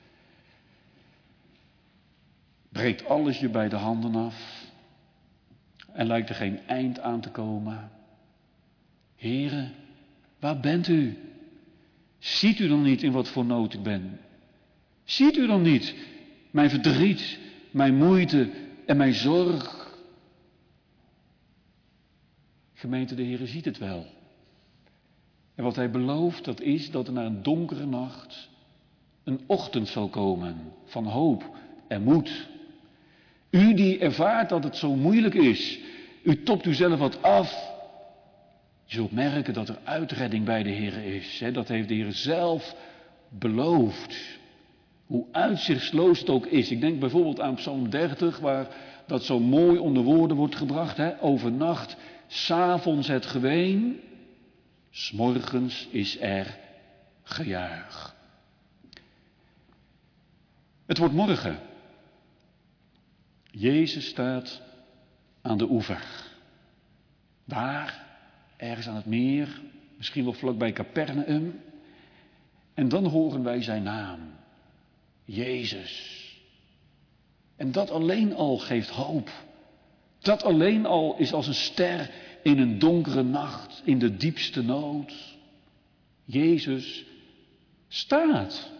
Breekt alles je bij de handen af en lijkt er geen eind aan te komen? Heere, waar bent u? Ziet u dan niet in wat voor nood ik ben? Ziet u dan niet mijn verdriet, mijn moeite en mijn zorg? Gemeente, de Heere ziet het wel. En wat Hij belooft, dat is dat er na een donkere nacht een ochtend zal komen van hoop en moed. U die ervaart dat het zo moeilijk is, u topt u zelf wat af. Je zult merken dat er uitredding bij de Heere is. Dat heeft de Heere zelf beloofd. Hoe uitzichtsloos het ook is. Ik denk bijvoorbeeld aan Psalm 30, waar dat zo mooi onder woorden wordt gebracht. Overnacht, 's avonds het geween, 's morgens is er gejuich. Het wordt morgen. Jezus staat aan de oever. Daar, ergens aan het meer, misschien wel vlakbij Capernaum. En dan horen wij zijn naam. Jezus. En dat alleen al geeft hoop. Dat alleen al is als een ster in een donkere nacht, in de diepste nood. Jezus staat.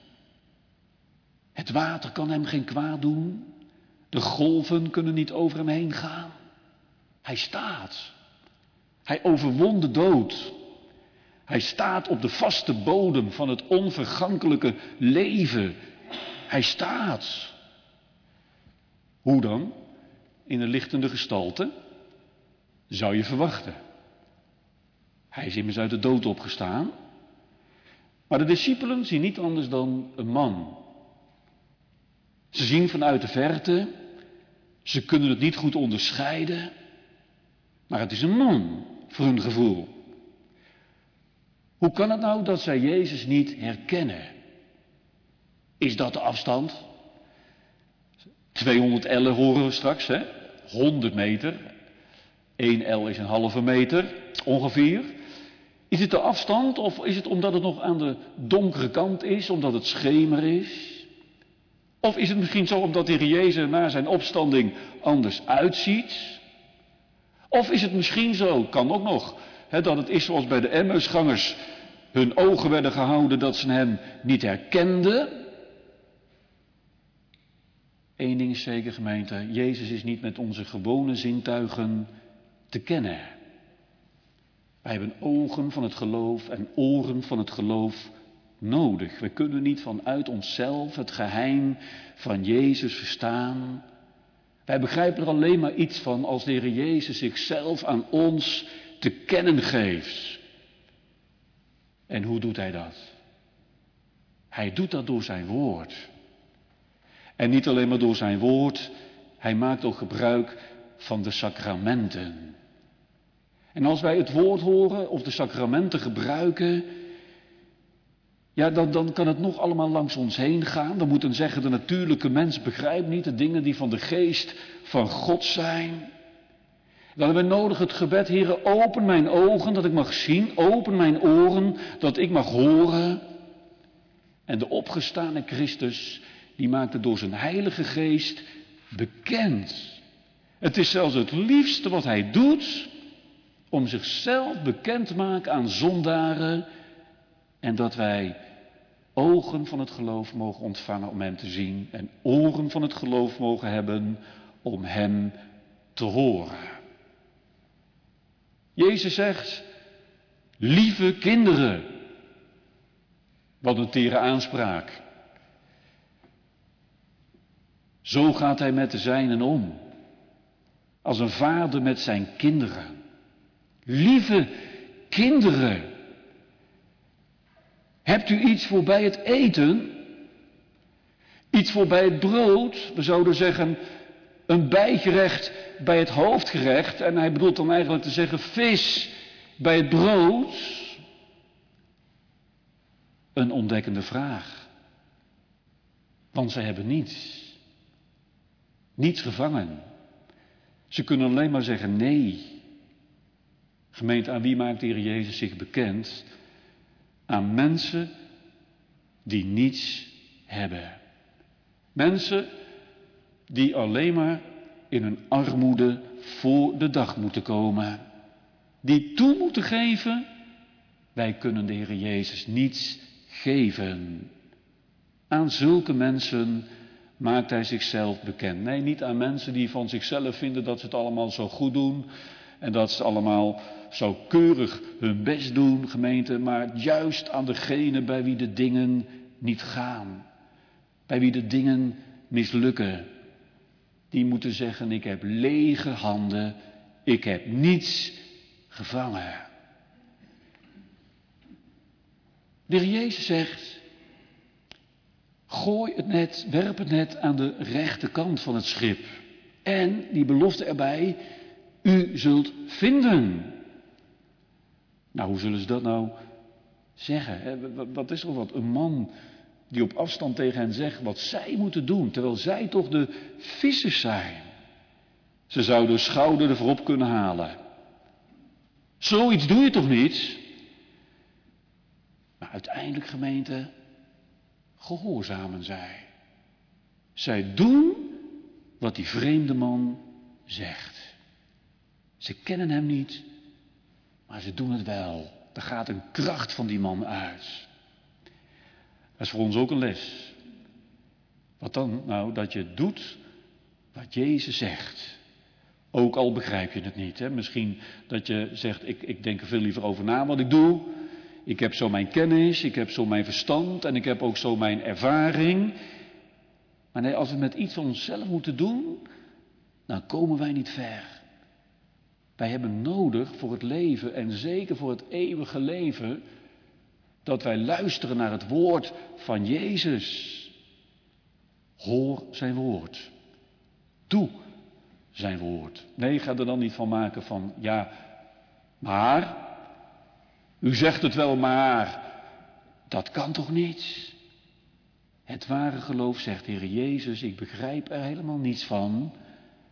Het water kan hem geen kwaad doen. De golven kunnen niet over hem heen gaan. Hij staat. Hij overwon de dood. Hij staat op de vaste bodem van het onvergankelijke leven. Hij staat. Hoe dan? In een lichtende gestalte? Zou je verwachten. Hij is immers uit de dood opgestaan. Maar de discipelen zien niet anders dan een man. Ze zien vanuit de verte. Ze kunnen het niet goed onderscheiden. Maar het is een man, voor hun gevoel. Hoe kan het nou dat zij Jezus niet herkennen? Is dat de afstand? 200 ellen horen we straks, hè? 100 meter. 1 el is een halve meter, ongeveer. Is het de afstand of is het omdat het nog aan de donkere kant is, omdat het schemer is? Of is het misschien zo omdat de Heer Jezus na zijn opstanding anders uitziet? Of is het misschien zo, kan ook nog, dat het is zoals bij de Emmausgangers, hun ogen werden gehouden dat ze hem niet herkenden? Eén ding is zeker, gemeente, Jezus is niet met onze gewone zintuigen te kennen. Wij hebben ogen van het geloof en oren van het geloof nodig. We kunnen niet vanuit onszelf het geheim van Jezus verstaan. Wij begrijpen er alleen maar iets van als de Heer Jezus zichzelf aan ons te kennen geeft. En hoe doet hij dat? Hij doet dat door zijn woord. En niet alleen maar door zijn woord, hij maakt ook gebruik van de sacramenten. En als wij het woord horen of de sacramenten gebruiken, ja, dan kan het nog allemaal langs ons heen gaan. Dan moet men zeggen, de natuurlijke mens begrijpt niet de dingen die van de geest van God zijn. Dan hebben we nodig het gebed, Heere, open mijn ogen dat ik mag zien, open mijn oren dat ik mag horen. En de opgestane Christus, die maakt het door zijn Heilige Geest bekend. Het is zelfs het liefste wat hij doet, om zichzelf bekend te maken aan zondaren en dat wij ogen van het geloof mogen ontvangen om hem te zien en oren van het geloof mogen hebben om hem te horen. Jezus zegt, lieve kinderen, wat een tere aanspraak. Zo gaat hij met de zijnen om, als een vader met zijn kinderen. Lieve kinderen, hebt u iets voor bij het eten? Iets voor bij het brood? We zouden zeggen een bijgerecht bij het hoofdgerecht. En hij bedoelt dan eigenlijk te zeggen vis bij het brood. Een ontdekkende vraag. Want ze hebben niets. Niets gevangen. Ze kunnen alleen maar zeggen nee. Gemeente, aan wie maakt de Heer Jezus zich bekend? Aan mensen die niets hebben. Mensen die alleen maar in hun armoede voor de dag moeten komen. Die toe moeten geven, wij kunnen de Heer Jezus niets geven. Aan zulke mensen maakt hij zichzelf bekend. Nee, niet aan mensen die van zichzelf vinden dat ze het allemaal zo goed doen. En dat ze allemaal zo keurig hun best doen, gemeente. Maar juist aan degene bij wie de dingen niet gaan. Bij wie de dingen mislukken. Die moeten zeggen, ik heb lege handen. Ik heb niets gevangen. De Heer Jezus zegt, gooi het net, werp het net aan de rechterkant van het schip. En die belofte erbij, u zult vinden. Nou, hoe zullen ze dat nou zeggen? Wat is er wat? Een man die op afstand tegen hen zegt wat zij moeten doen, terwijl zij toch de vissers zijn. Ze zouden de schouder ervoor op kunnen halen. Zoiets doe je toch niet? Maar uiteindelijk, gemeente, gehoorzamen zij. Zij doen wat die vreemde man zegt. Ze kennen hem niet, maar ze doen het wel. Er gaat een kracht van die man uit. Dat is voor ons ook een les. Wat dan? Nou, dat je doet wat Jezus zegt. Ook al begrijp je het niet. Hè? Misschien dat je zegt, ik denk er veel liever over na wat ik doe. Ik heb zo mijn kennis, ik heb zo mijn verstand en ik heb ook zo mijn ervaring. Maar nee, als we met iets van onszelf moeten doen, dan komen wij niet ver. Wij hebben nodig voor het leven en zeker voor het eeuwige leven, dat wij luisteren naar het woord van Jezus. Hoor zijn woord. Doe zijn woord. Nee, ga er dan niet van maken van, ja, maar, u zegt het wel, maar, dat kan toch niet? Het ware geloof zegt, Heer Jezus, ik begrijp er helemaal niets van,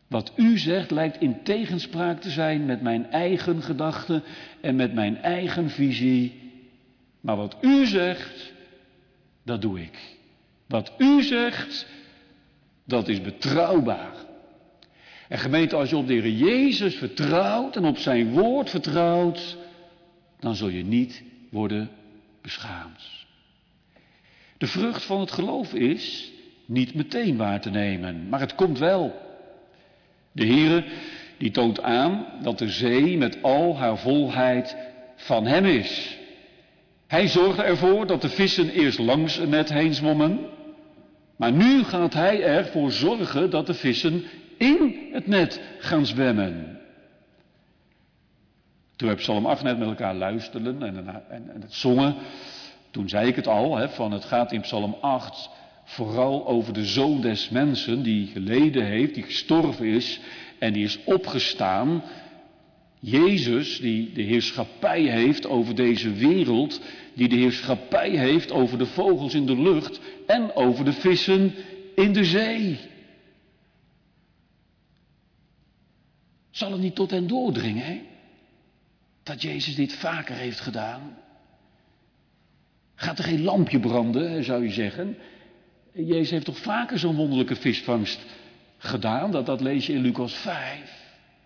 Wat u zegt lijkt in tegenspraak te zijn met mijn eigen gedachten en met mijn eigen visie. Maar wat u zegt, dat doe ik. Wat u zegt, dat is betrouwbaar. En gemeente, als je op de Heer Jezus vertrouwt en op zijn woord vertrouwt, dan zul je niet worden beschaamd. De vrucht van het geloof is niet meteen waar te nemen, maar het komt wel. De Heere, die toont aan dat de zee met al haar volheid van hem is. Hij zorgde ervoor dat de vissen eerst langs het net heen zwommen, maar nu gaat hij ervoor zorgen dat de vissen in het net gaan zwemmen. Toen we Psalm 8 net met elkaar luisterden en het zongen, toen zei ik het al, van het gaat in Psalm 8 vooral over de Zoon des Mensen die geleden heeft, die gestorven is en die is opgestaan. Jezus die de heerschappij heeft over deze wereld, die de heerschappij heeft over de vogels in de lucht en over de vissen in de zee. Zal het niet tot hen doordringen, hè? Dat Jezus dit vaker heeft gedaan? Gaat er geen lampje branden, zou je zeggen? Jezus heeft toch vaker zo'n wonderlijke visvangst gedaan? Dat lees je in Lucas 5.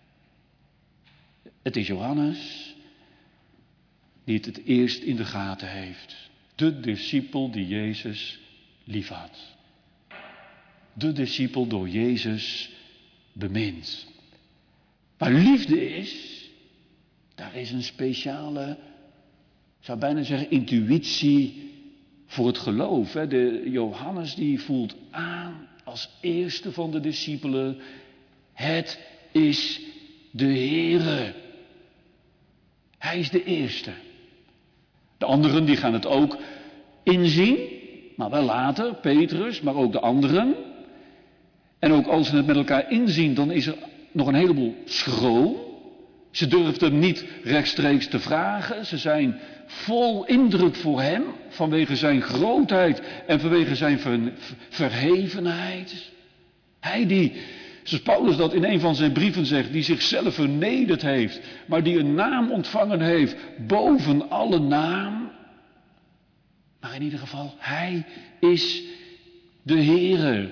Het is Johannes die het eerst in de gaten heeft. De discipel die Jezus liefhad. De discipel door Jezus bemind. Waar liefde is, daar is een speciale, ik zou bijna zeggen, intuïtie voor het geloof. De Johannes die voelt aan als eerste van de discipelen, het is de Heere. Hij is de eerste. De anderen die gaan het ook inzien, maar wel later, Petrus, maar ook de anderen. En ook als ze het met elkaar inzien, dan is er nog een heleboel schroom. Ze durfden hem niet rechtstreeks te vragen. Ze zijn vol indruk voor hem, vanwege zijn grootheid en vanwege zijn verhevenheid. Hij die, zoals Paulus dat in een van zijn brieven zegt, die zichzelf vernederd heeft, maar die een naam ontvangen heeft boven alle naam. Maar in ieder geval, hij is de Heere.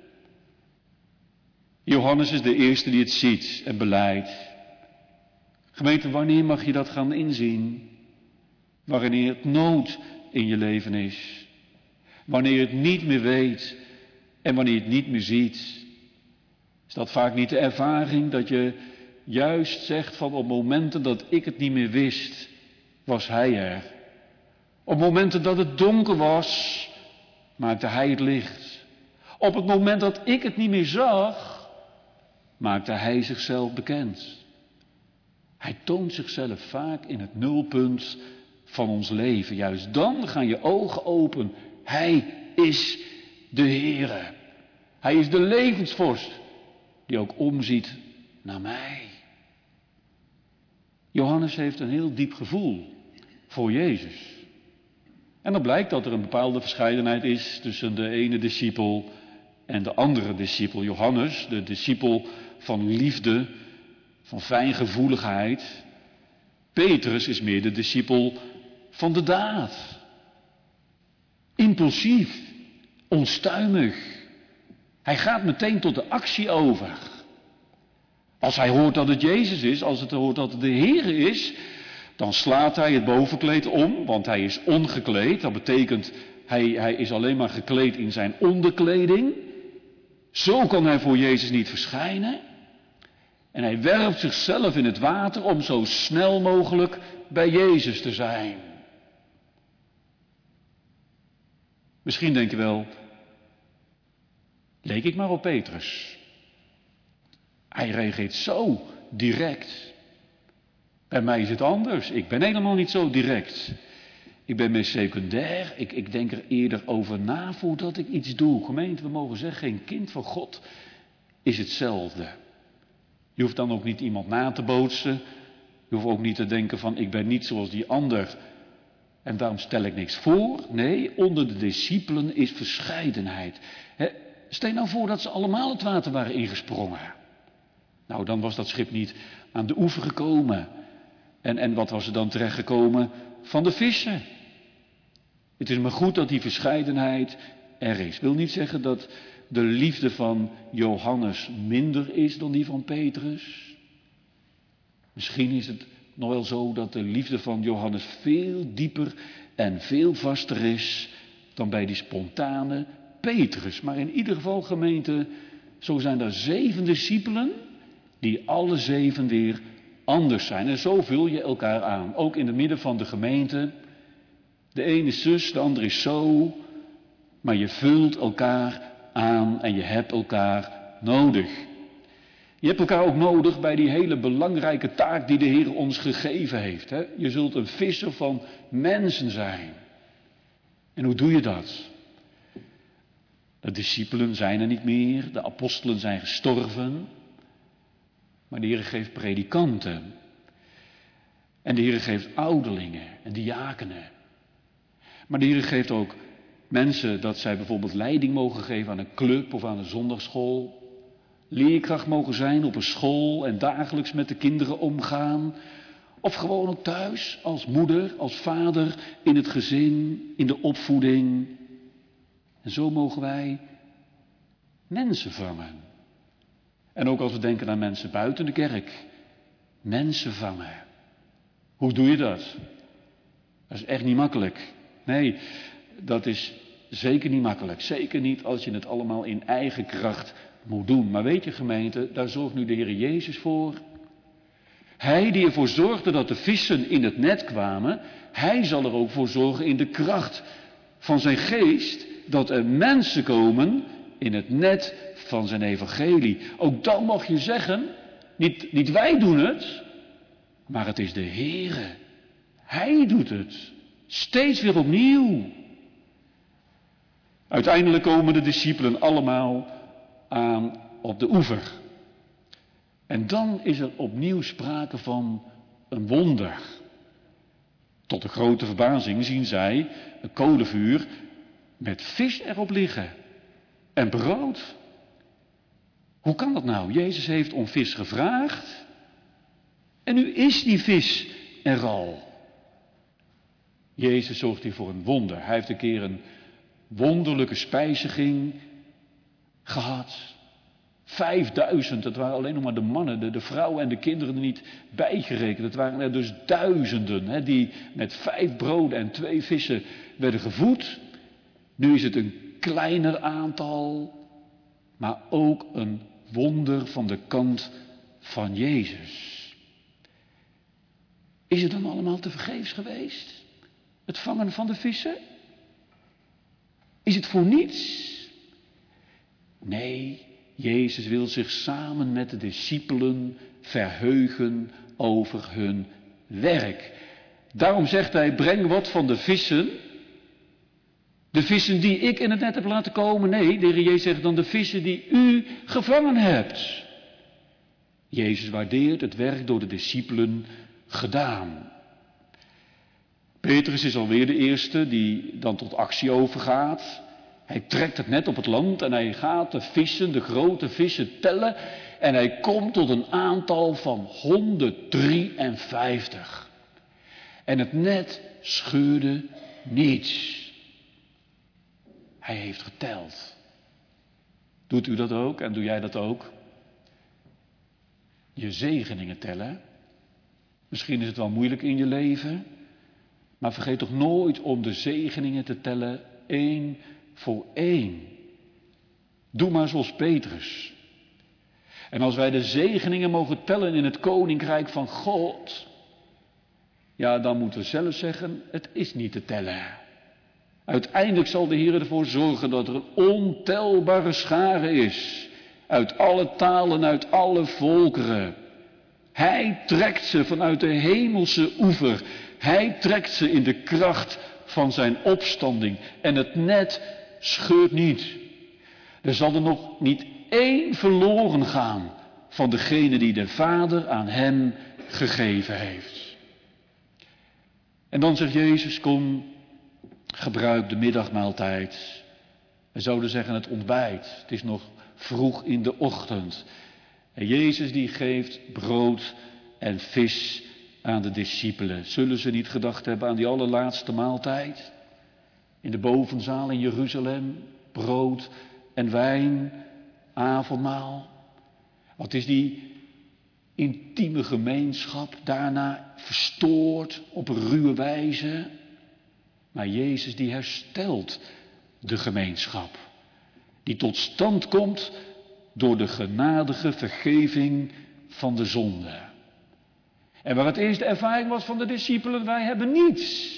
Johannes is de eerste die het ziet en belijdt. Gemeente, wanneer mag je dat gaan inzien? Wanneer het nood in je leven is. Wanneer je het niet meer weet en wanneer je het niet meer ziet. Is dat vaak niet de ervaring dat je juist zegt van op momenten dat ik het niet meer wist, was hij er. Op momenten dat het donker was, maakte hij het licht. Op het moment dat ik het niet meer zag, maakte hij zichzelf bekend. Hij toont zichzelf vaak in het nulpunt van ons leven. Juist dan gaan je ogen open. Hij is de Heere. Hij is de levensvorst die ook omziet naar mij. Johannes heeft een heel diep gevoel voor Jezus. En dan blijkt dat er een bepaalde verscheidenheid is tussen de ene discipel en de andere discipel. Johannes, de discipel van liefde, van fijngevoeligheid. Petrus is meer de discipel van de daad. Impulsief, onstuimig. Hij gaat meteen tot de actie over. Als hij hoort dat het Jezus is, als hij hoort dat het de Heer is, dan slaat hij het bovenkleed om, want hij is ongekleed. Dat betekent, hij is alleen maar gekleed in zijn onderkleding. Zo kan hij voor Jezus niet verschijnen. En hij werpt zichzelf in het water om zo snel mogelijk bij Jezus te zijn. Misschien denk je wel, leek ik maar op Petrus. Hij reageert zo direct. Bij mij is het anders. Ik ben helemaal niet zo direct. Ik ben meer secundair. Ik denk er eerder over na voordat ik iets doe. Gemeente, we mogen zeggen, geen kind van God is hetzelfde. Je hoeft dan ook niet iemand na te bootsen. Je hoeft ook niet te denken van, ik ben niet zoals die ander en daarom stel ik niks voor. Nee, onder de discipelen is verscheidenheid. Stel je nou voor dat ze allemaal het water waren ingesprongen. Nou, dan was dat schip niet aan de oever gekomen. En wat was er dan terechtgekomen? Van de vissen. Het is maar goed dat die verscheidenheid er is. Wil niet zeggen dat de liefde van Johannes minder is dan die van Petrus. Misschien is het nog wel zo dat de liefde van Johannes veel dieper en veel vaster is dan bij die spontane Petrus. Maar in ieder geval, gemeente, zo zijn er 7 discipelen die alle 7 weer anders zijn. En zo vul je elkaar aan. Ook in het midden van de gemeente. De ene is zus, de andere is zo. Maar je vult elkaar aan en je hebt elkaar nodig. Je hebt elkaar ook nodig bij die hele belangrijke taak die de Heer ons gegeven heeft. Hè? Je zult een visser van mensen zijn. En hoe doe je dat? De discipelen zijn er niet meer, de apostelen zijn gestorven. Maar de Heer geeft predikanten. En de Heer geeft ouderlingen en diakenen. Maar de Heer geeft ook mensen dat zij bijvoorbeeld leiding mogen geven aan een club of aan een zondagschool. Leerkracht mogen zijn op een school en dagelijks met de kinderen omgaan. Of gewoon ook thuis, als moeder, als vader, in het gezin, in de opvoeding. En zo mogen wij mensen vangen. En ook als we denken aan mensen buiten de kerk. Mensen vangen. Hoe doe je dat? Dat is echt niet makkelijk. Nee, dat is zeker niet makkelijk. Zeker niet als je het allemaal in eigen kracht moet doen. Maar weet je gemeente, daar zorgt nu de Heer Jezus voor. Hij die ervoor zorgde dat de vissen in het net kwamen, hij zal er ook voor zorgen in de kracht van zijn geest, dat er mensen komen in het net van zijn evangelie. Ook dan mag je zeggen, niet wij doen het, maar het is de Heere. Hij doet het. Steeds weer opnieuw. Uiteindelijk komen de discipelen allemaal aan op de oever. En dan is er opnieuw sprake van een wonder. Tot de grote verbazing zien zij een kolenvuur met vis erop liggen. En brood. Hoe kan dat nou? Jezus heeft om vis gevraagd. En nu is die vis er al. Jezus zorgt hier voor een wonder. Hij heeft een keer een wonderlijke spijziging gehad. 5000, dat waren alleen nog maar de mannen, de vrouwen en de kinderen er niet bijgerekend. Het waren er dus duizenden die met 5 broden en 2 vissen werden gevoed. Nu is het een kleiner aantal, maar ook een wonder van de kant van Jezus. Is het dan allemaal tevergeefs geweest? Het vangen van de vissen? Is het voor niets? Nee, Jezus wil zich samen met de discipelen verheugen over hun werk. Daarom zegt hij, breng wat van de vissen. De vissen die ik in het net heb laten komen. Nee, de Heer Jezus zegt dan de vissen die u gevangen hebt. Jezus waardeert het werk door de discipelen gedaan. Petrus is alweer de eerste die dan tot actie overgaat. Hij trekt het net op het land en hij gaat de vissen, de grote vissen tellen. En hij komt tot een aantal van 153. En het net scheurde niets. Hij heeft geteld. Doet u dat ook en doe jij dat ook? Je zegeningen tellen. Misschien is het wel moeilijk in je leven. Maar vergeet toch nooit om de zegeningen te tellen, 1 voor 1. Doe maar zoals Petrus. En als wij de zegeningen mogen tellen in het koninkrijk van God, ja, dan moeten we zelf zeggen, het is niet te tellen. Uiteindelijk zal de Heer ervoor zorgen dat er een ontelbare schare is. Uit alle talen, uit alle volkeren. Hij trekt ze vanuit de hemelse oever. Hij trekt ze in de kracht van zijn opstanding. En het net scheurt niet. Er zal er nog niet 1 verloren gaan van degene die de Vader aan hem gegeven heeft. En dan zegt Jezus, kom, gebruik de middagmaaltijd. We zouden zeggen het ontbijt. Het is nog vroeg in de ochtend. En Jezus die geeft brood en vis aan de discipelen. Zullen ze niet gedacht hebben aan die allerlaatste maaltijd? In de bovenzaal in Jeruzalem, brood en wijn, avondmaal. Wat is die intieme gemeenschap daarna verstoord op een ruwe wijze? Maar Jezus die herstelt de gemeenschap. Die tot stand komt door de genadige vergeving van de zonde. En waar het eerst de ervaring was van de discipelen, wij hebben niets.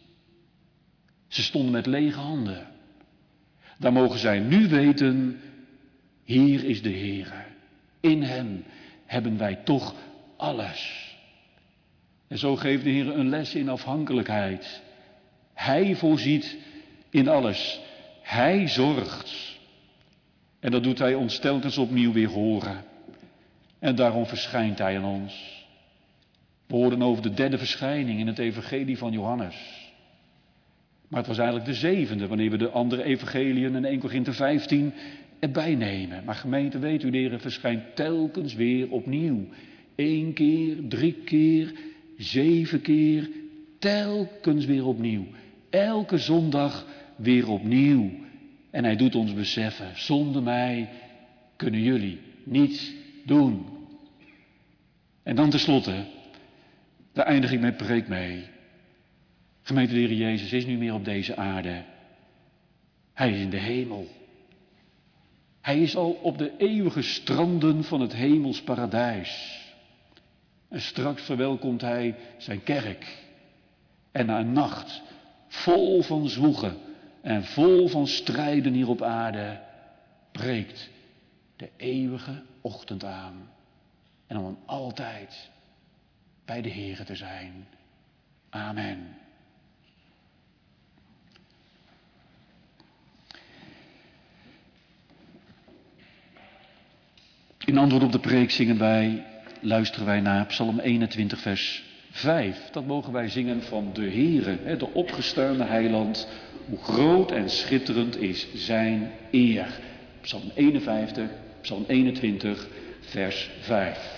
Ze stonden met lege handen. Daar mogen zij nu weten, hier is de Heer. In hem hebben wij toch alles. En zo geeft de Heer een les in afhankelijkheid. Hij voorziet in alles. Hij zorgt. En dat doet hij ons telkens opnieuw weer horen. En daarom verschijnt hij aan ons. We hoorden over de derde verschijning in het evangelie van Johannes. Maar het was eigenlijk de zevende, wanneer we de andere evangeliën en 1 Korinthe 15 erbij nemen. Maar gemeente, weet u, de Heer verschijnt telkens weer opnieuw. 1 keer, 3 keer, 7 keer, telkens weer opnieuw. Elke zondag weer opnieuw. En hij doet ons beseffen, zonder mij kunnen jullie niets doen. En dan tenslotte, daar eindig ik mijn preek mee. Gemeente, de Heer Jezus is niet meer op deze aarde. Hij is in de hemel. Hij is al op de eeuwige stranden van het hemels paradijs. En straks verwelkomt hij zijn kerk. En na een nacht vol van zwoegen en vol van strijden hier op aarde breekt de eeuwige ochtend aan. En om altijd bij de Heere te zijn. Amen. In antwoord op de preek luisteren wij naar Psalm 21 vers 5. Dat mogen wij zingen van de Heere, de opgestaande heiland. Hoe groot en schitterend is zijn eer. Psalm 51, Psalm 21 vers 5.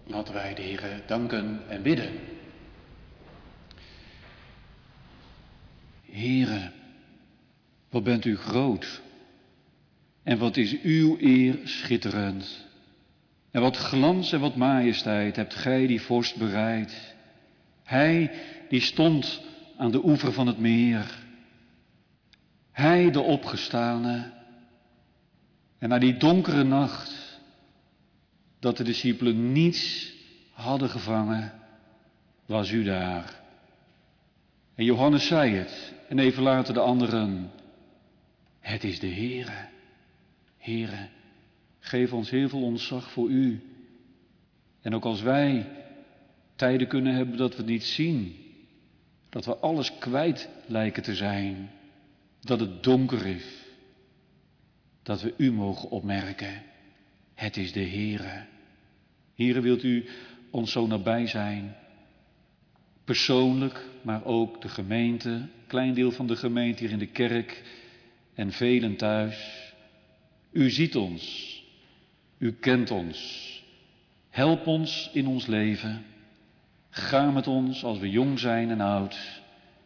Laten wij de Heere danken en bidden. Heere, wat bent u groot en wat is uw eer schitterend. En wat glans en wat majesteit hebt gij die vorst bereid. Hij die stond aan de oever van het meer. Hij de opgestane. En na die donkere nacht, dat de discipelen niets hadden gevangen, was u daar. En Johannes zei het, en even later de anderen. Het is de Heere. Heere, geef ons heel veel ontzag voor u. En ook als wij tijden kunnen hebben dat we het niet zien, dat we alles kwijt lijken te zijn, dat het donker is, dat we u mogen opmerken. Het is de Heere. Heere, wilt u ons zo nabij zijn? Persoonlijk, maar ook de gemeente, klein deel van de gemeente hier in de kerk en velen thuis. U ziet ons, u kent ons. Help ons in ons leven. Ga met ons als we jong zijn en oud.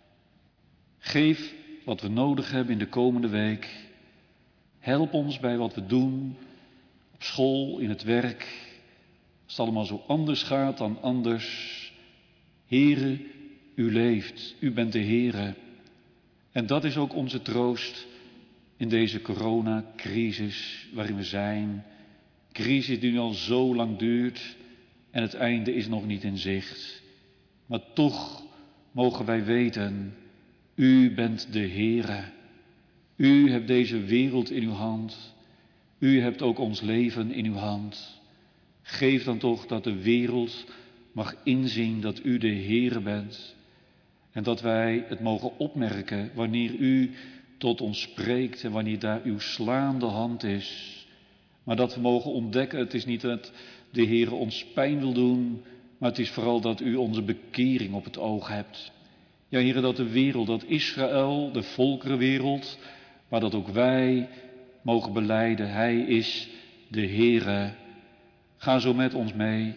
Geef wat we nodig hebben in de komende week. Help ons bij wat we doen, op school, in het werk. Als het allemaal zo anders gaat dan anders. Heere, u leeft, u bent de Heere. En dat is ook onze troost in deze coronacrisis waarin we zijn. Crisis die nu al zo lang duurt en het einde is nog niet in zicht. Maar toch mogen wij weten, u bent de Heere. U hebt deze wereld in uw hand. U hebt ook ons leven in uw hand. Geef dan toch dat de wereld mag inzien dat u de Heere bent. En dat wij het mogen opmerken wanneer u tot ons spreekt en wanneer daar uw slaande hand is. Maar dat we mogen ontdekken, het is niet dat de Heere ons pijn wil doen, maar het is vooral dat u onze bekering op het oog hebt. Ja, Heere, dat de wereld, dat Israël, de volkerenwereld, maar dat ook wij mogen belijden, hij is de Heere. Ga zo met ons mee.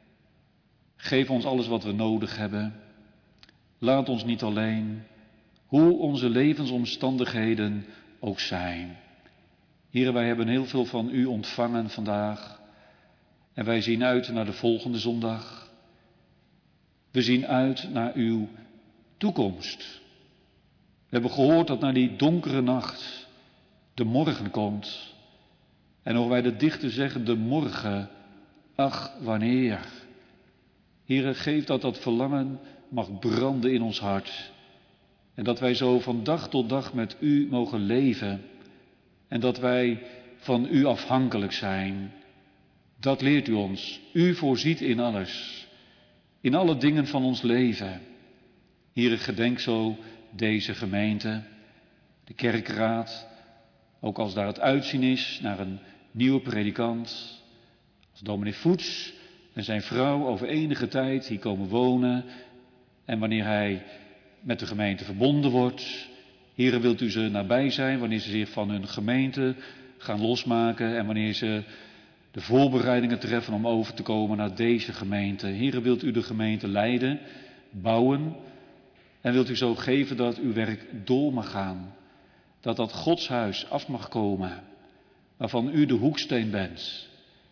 Geef ons alles wat we nodig hebben. Laat ons niet alleen, hoe onze levensomstandigheden ook zijn. Heere, wij hebben heel veel van u ontvangen vandaag. En wij zien uit naar de volgende zondag. We zien uit naar uw toekomst. We hebben gehoord dat na die donkere nacht de morgen komt. En horen wij de dichter zeggen, de morgen, ach wanneer. Heere, geef dat dat verlangen mag branden in ons hart. En dat wij zo van dag tot dag met u mogen leven. En dat wij van u afhankelijk zijn. Dat leert u ons. U voorziet in alles. In alle dingen van ons leven. Heere, gedenk zo deze gemeente, de kerkraad. Ook als daar het uitzien is naar een nieuwe predikant. Als dominee Voets en zijn vrouw over enige tijd hier komen wonen. En wanneer hij met de gemeente verbonden wordt. Heere, wilt u ze nabij zijn wanneer ze zich van hun gemeente gaan losmaken. En wanneer ze de voorbereidingen treffen om over te komen naar deze gemeente. Heere, wilt u de gemeente leiden, bouwen. En wilt u zo geven dat uw werk door mag gaan. Dat dat godshuis af mag komen. Waarvan u de hoeksteen bent.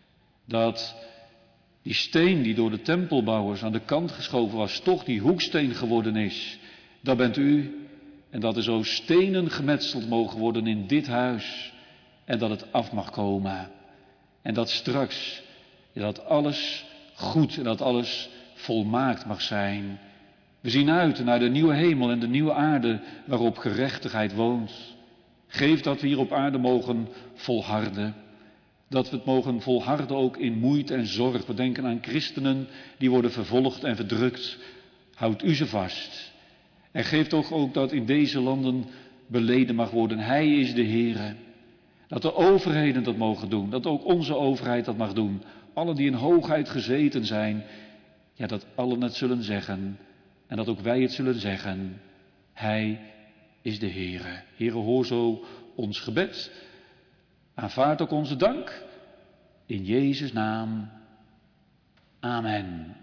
Dat die steen die door de tempelbouwers aan de kant geschoven was, toch die hoeksteen geworden is. Dat bent u. En dat er zo stenen gemetseld mogen worden in dit huis. En dat het af mag komen. En dat straks, dat alles goed en dat alles volmaakt mag zijn. We zien uit naar de nieuwe hemel en de nieuwe aarde waarop gerechtigheid woont. Geef dat we hier op aarde mogen volharden. Dat we het mogen volharden ook in moeite en zorg. We denken aan christenen die worden vervolgd en verdrukt. Houd u ze vast. En geef toch ook dat in deze landen beleden mag worden. Hij is de Heere. Dat de overheden dat mogen doen. Dat ook onze overheid dat mag doen. Allen die in hoogheid gezeten zijn. Ja, dat allen het zullen zeggen. En dat ook wij het zullen zeggen. Hij is de Heere. Heere, hoor zo ons gebed. Aanvaard ook onze dank. In Jezus' naam. Amen.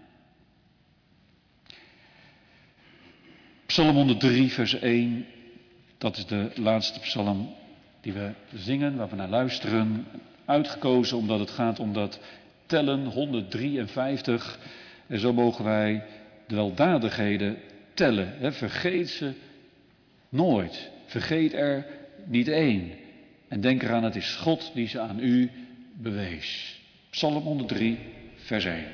Psalm 103, vers 1, dat is de laatste psalm die we zingen, waar we naar luisteren. Uitgekozen omdat het gaat om dat tellen, 153. En zo mogen wij de weldadigheden tellen. Vergeet ze nooit. Vergeet er niet één. En denk eraan, het is God die ze aan u bewees. Psalm 103, vers 1.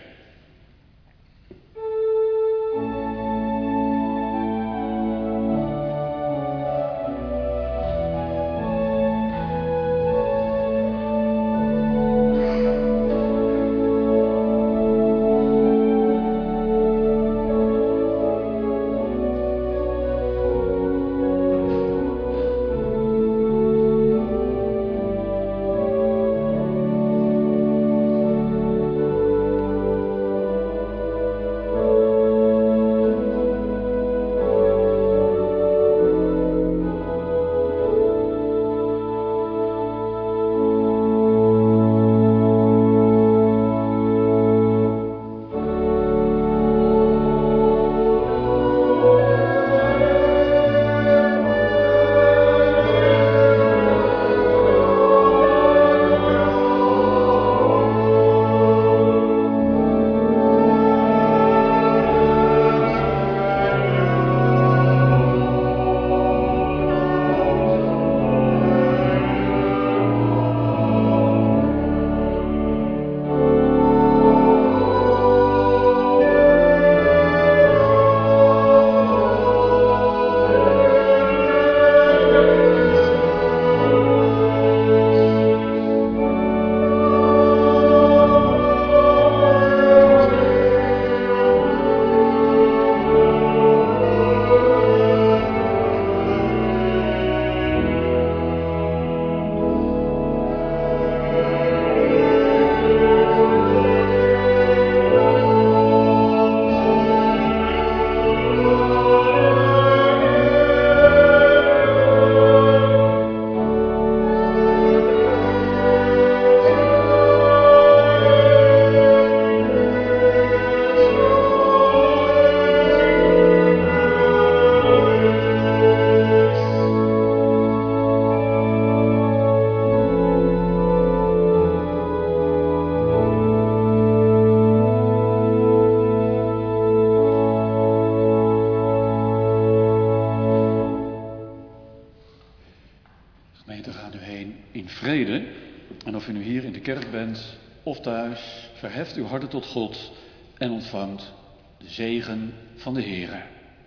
Of thuis, verheft uw harten tot God en ontvangt de zegen van de Heere.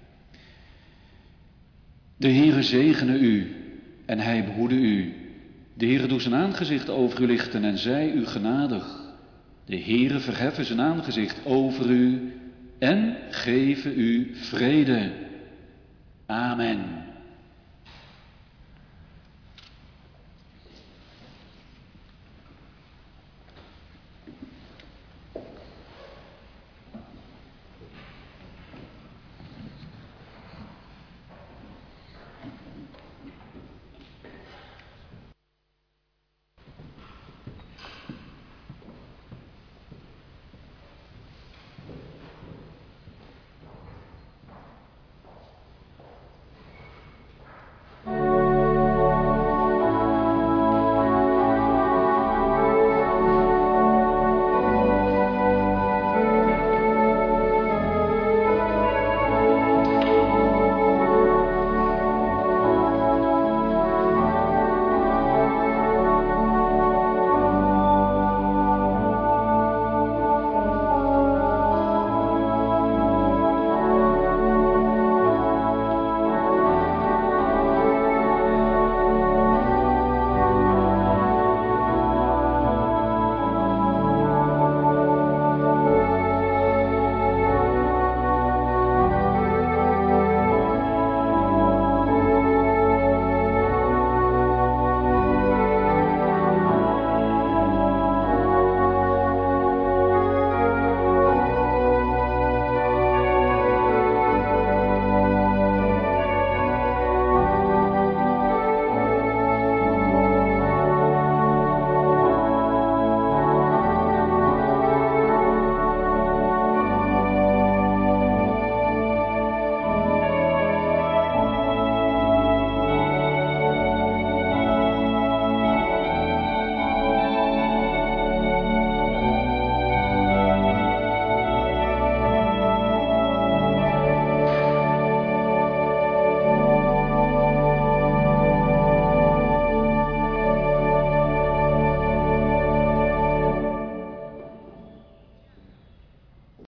De Heere zegene u en hij behoede u. De Heere doet zijn aangezicht over u lichten en zij u genadig. De Heere verheffen zijn aangezicht over u en geven u vrede. Amen.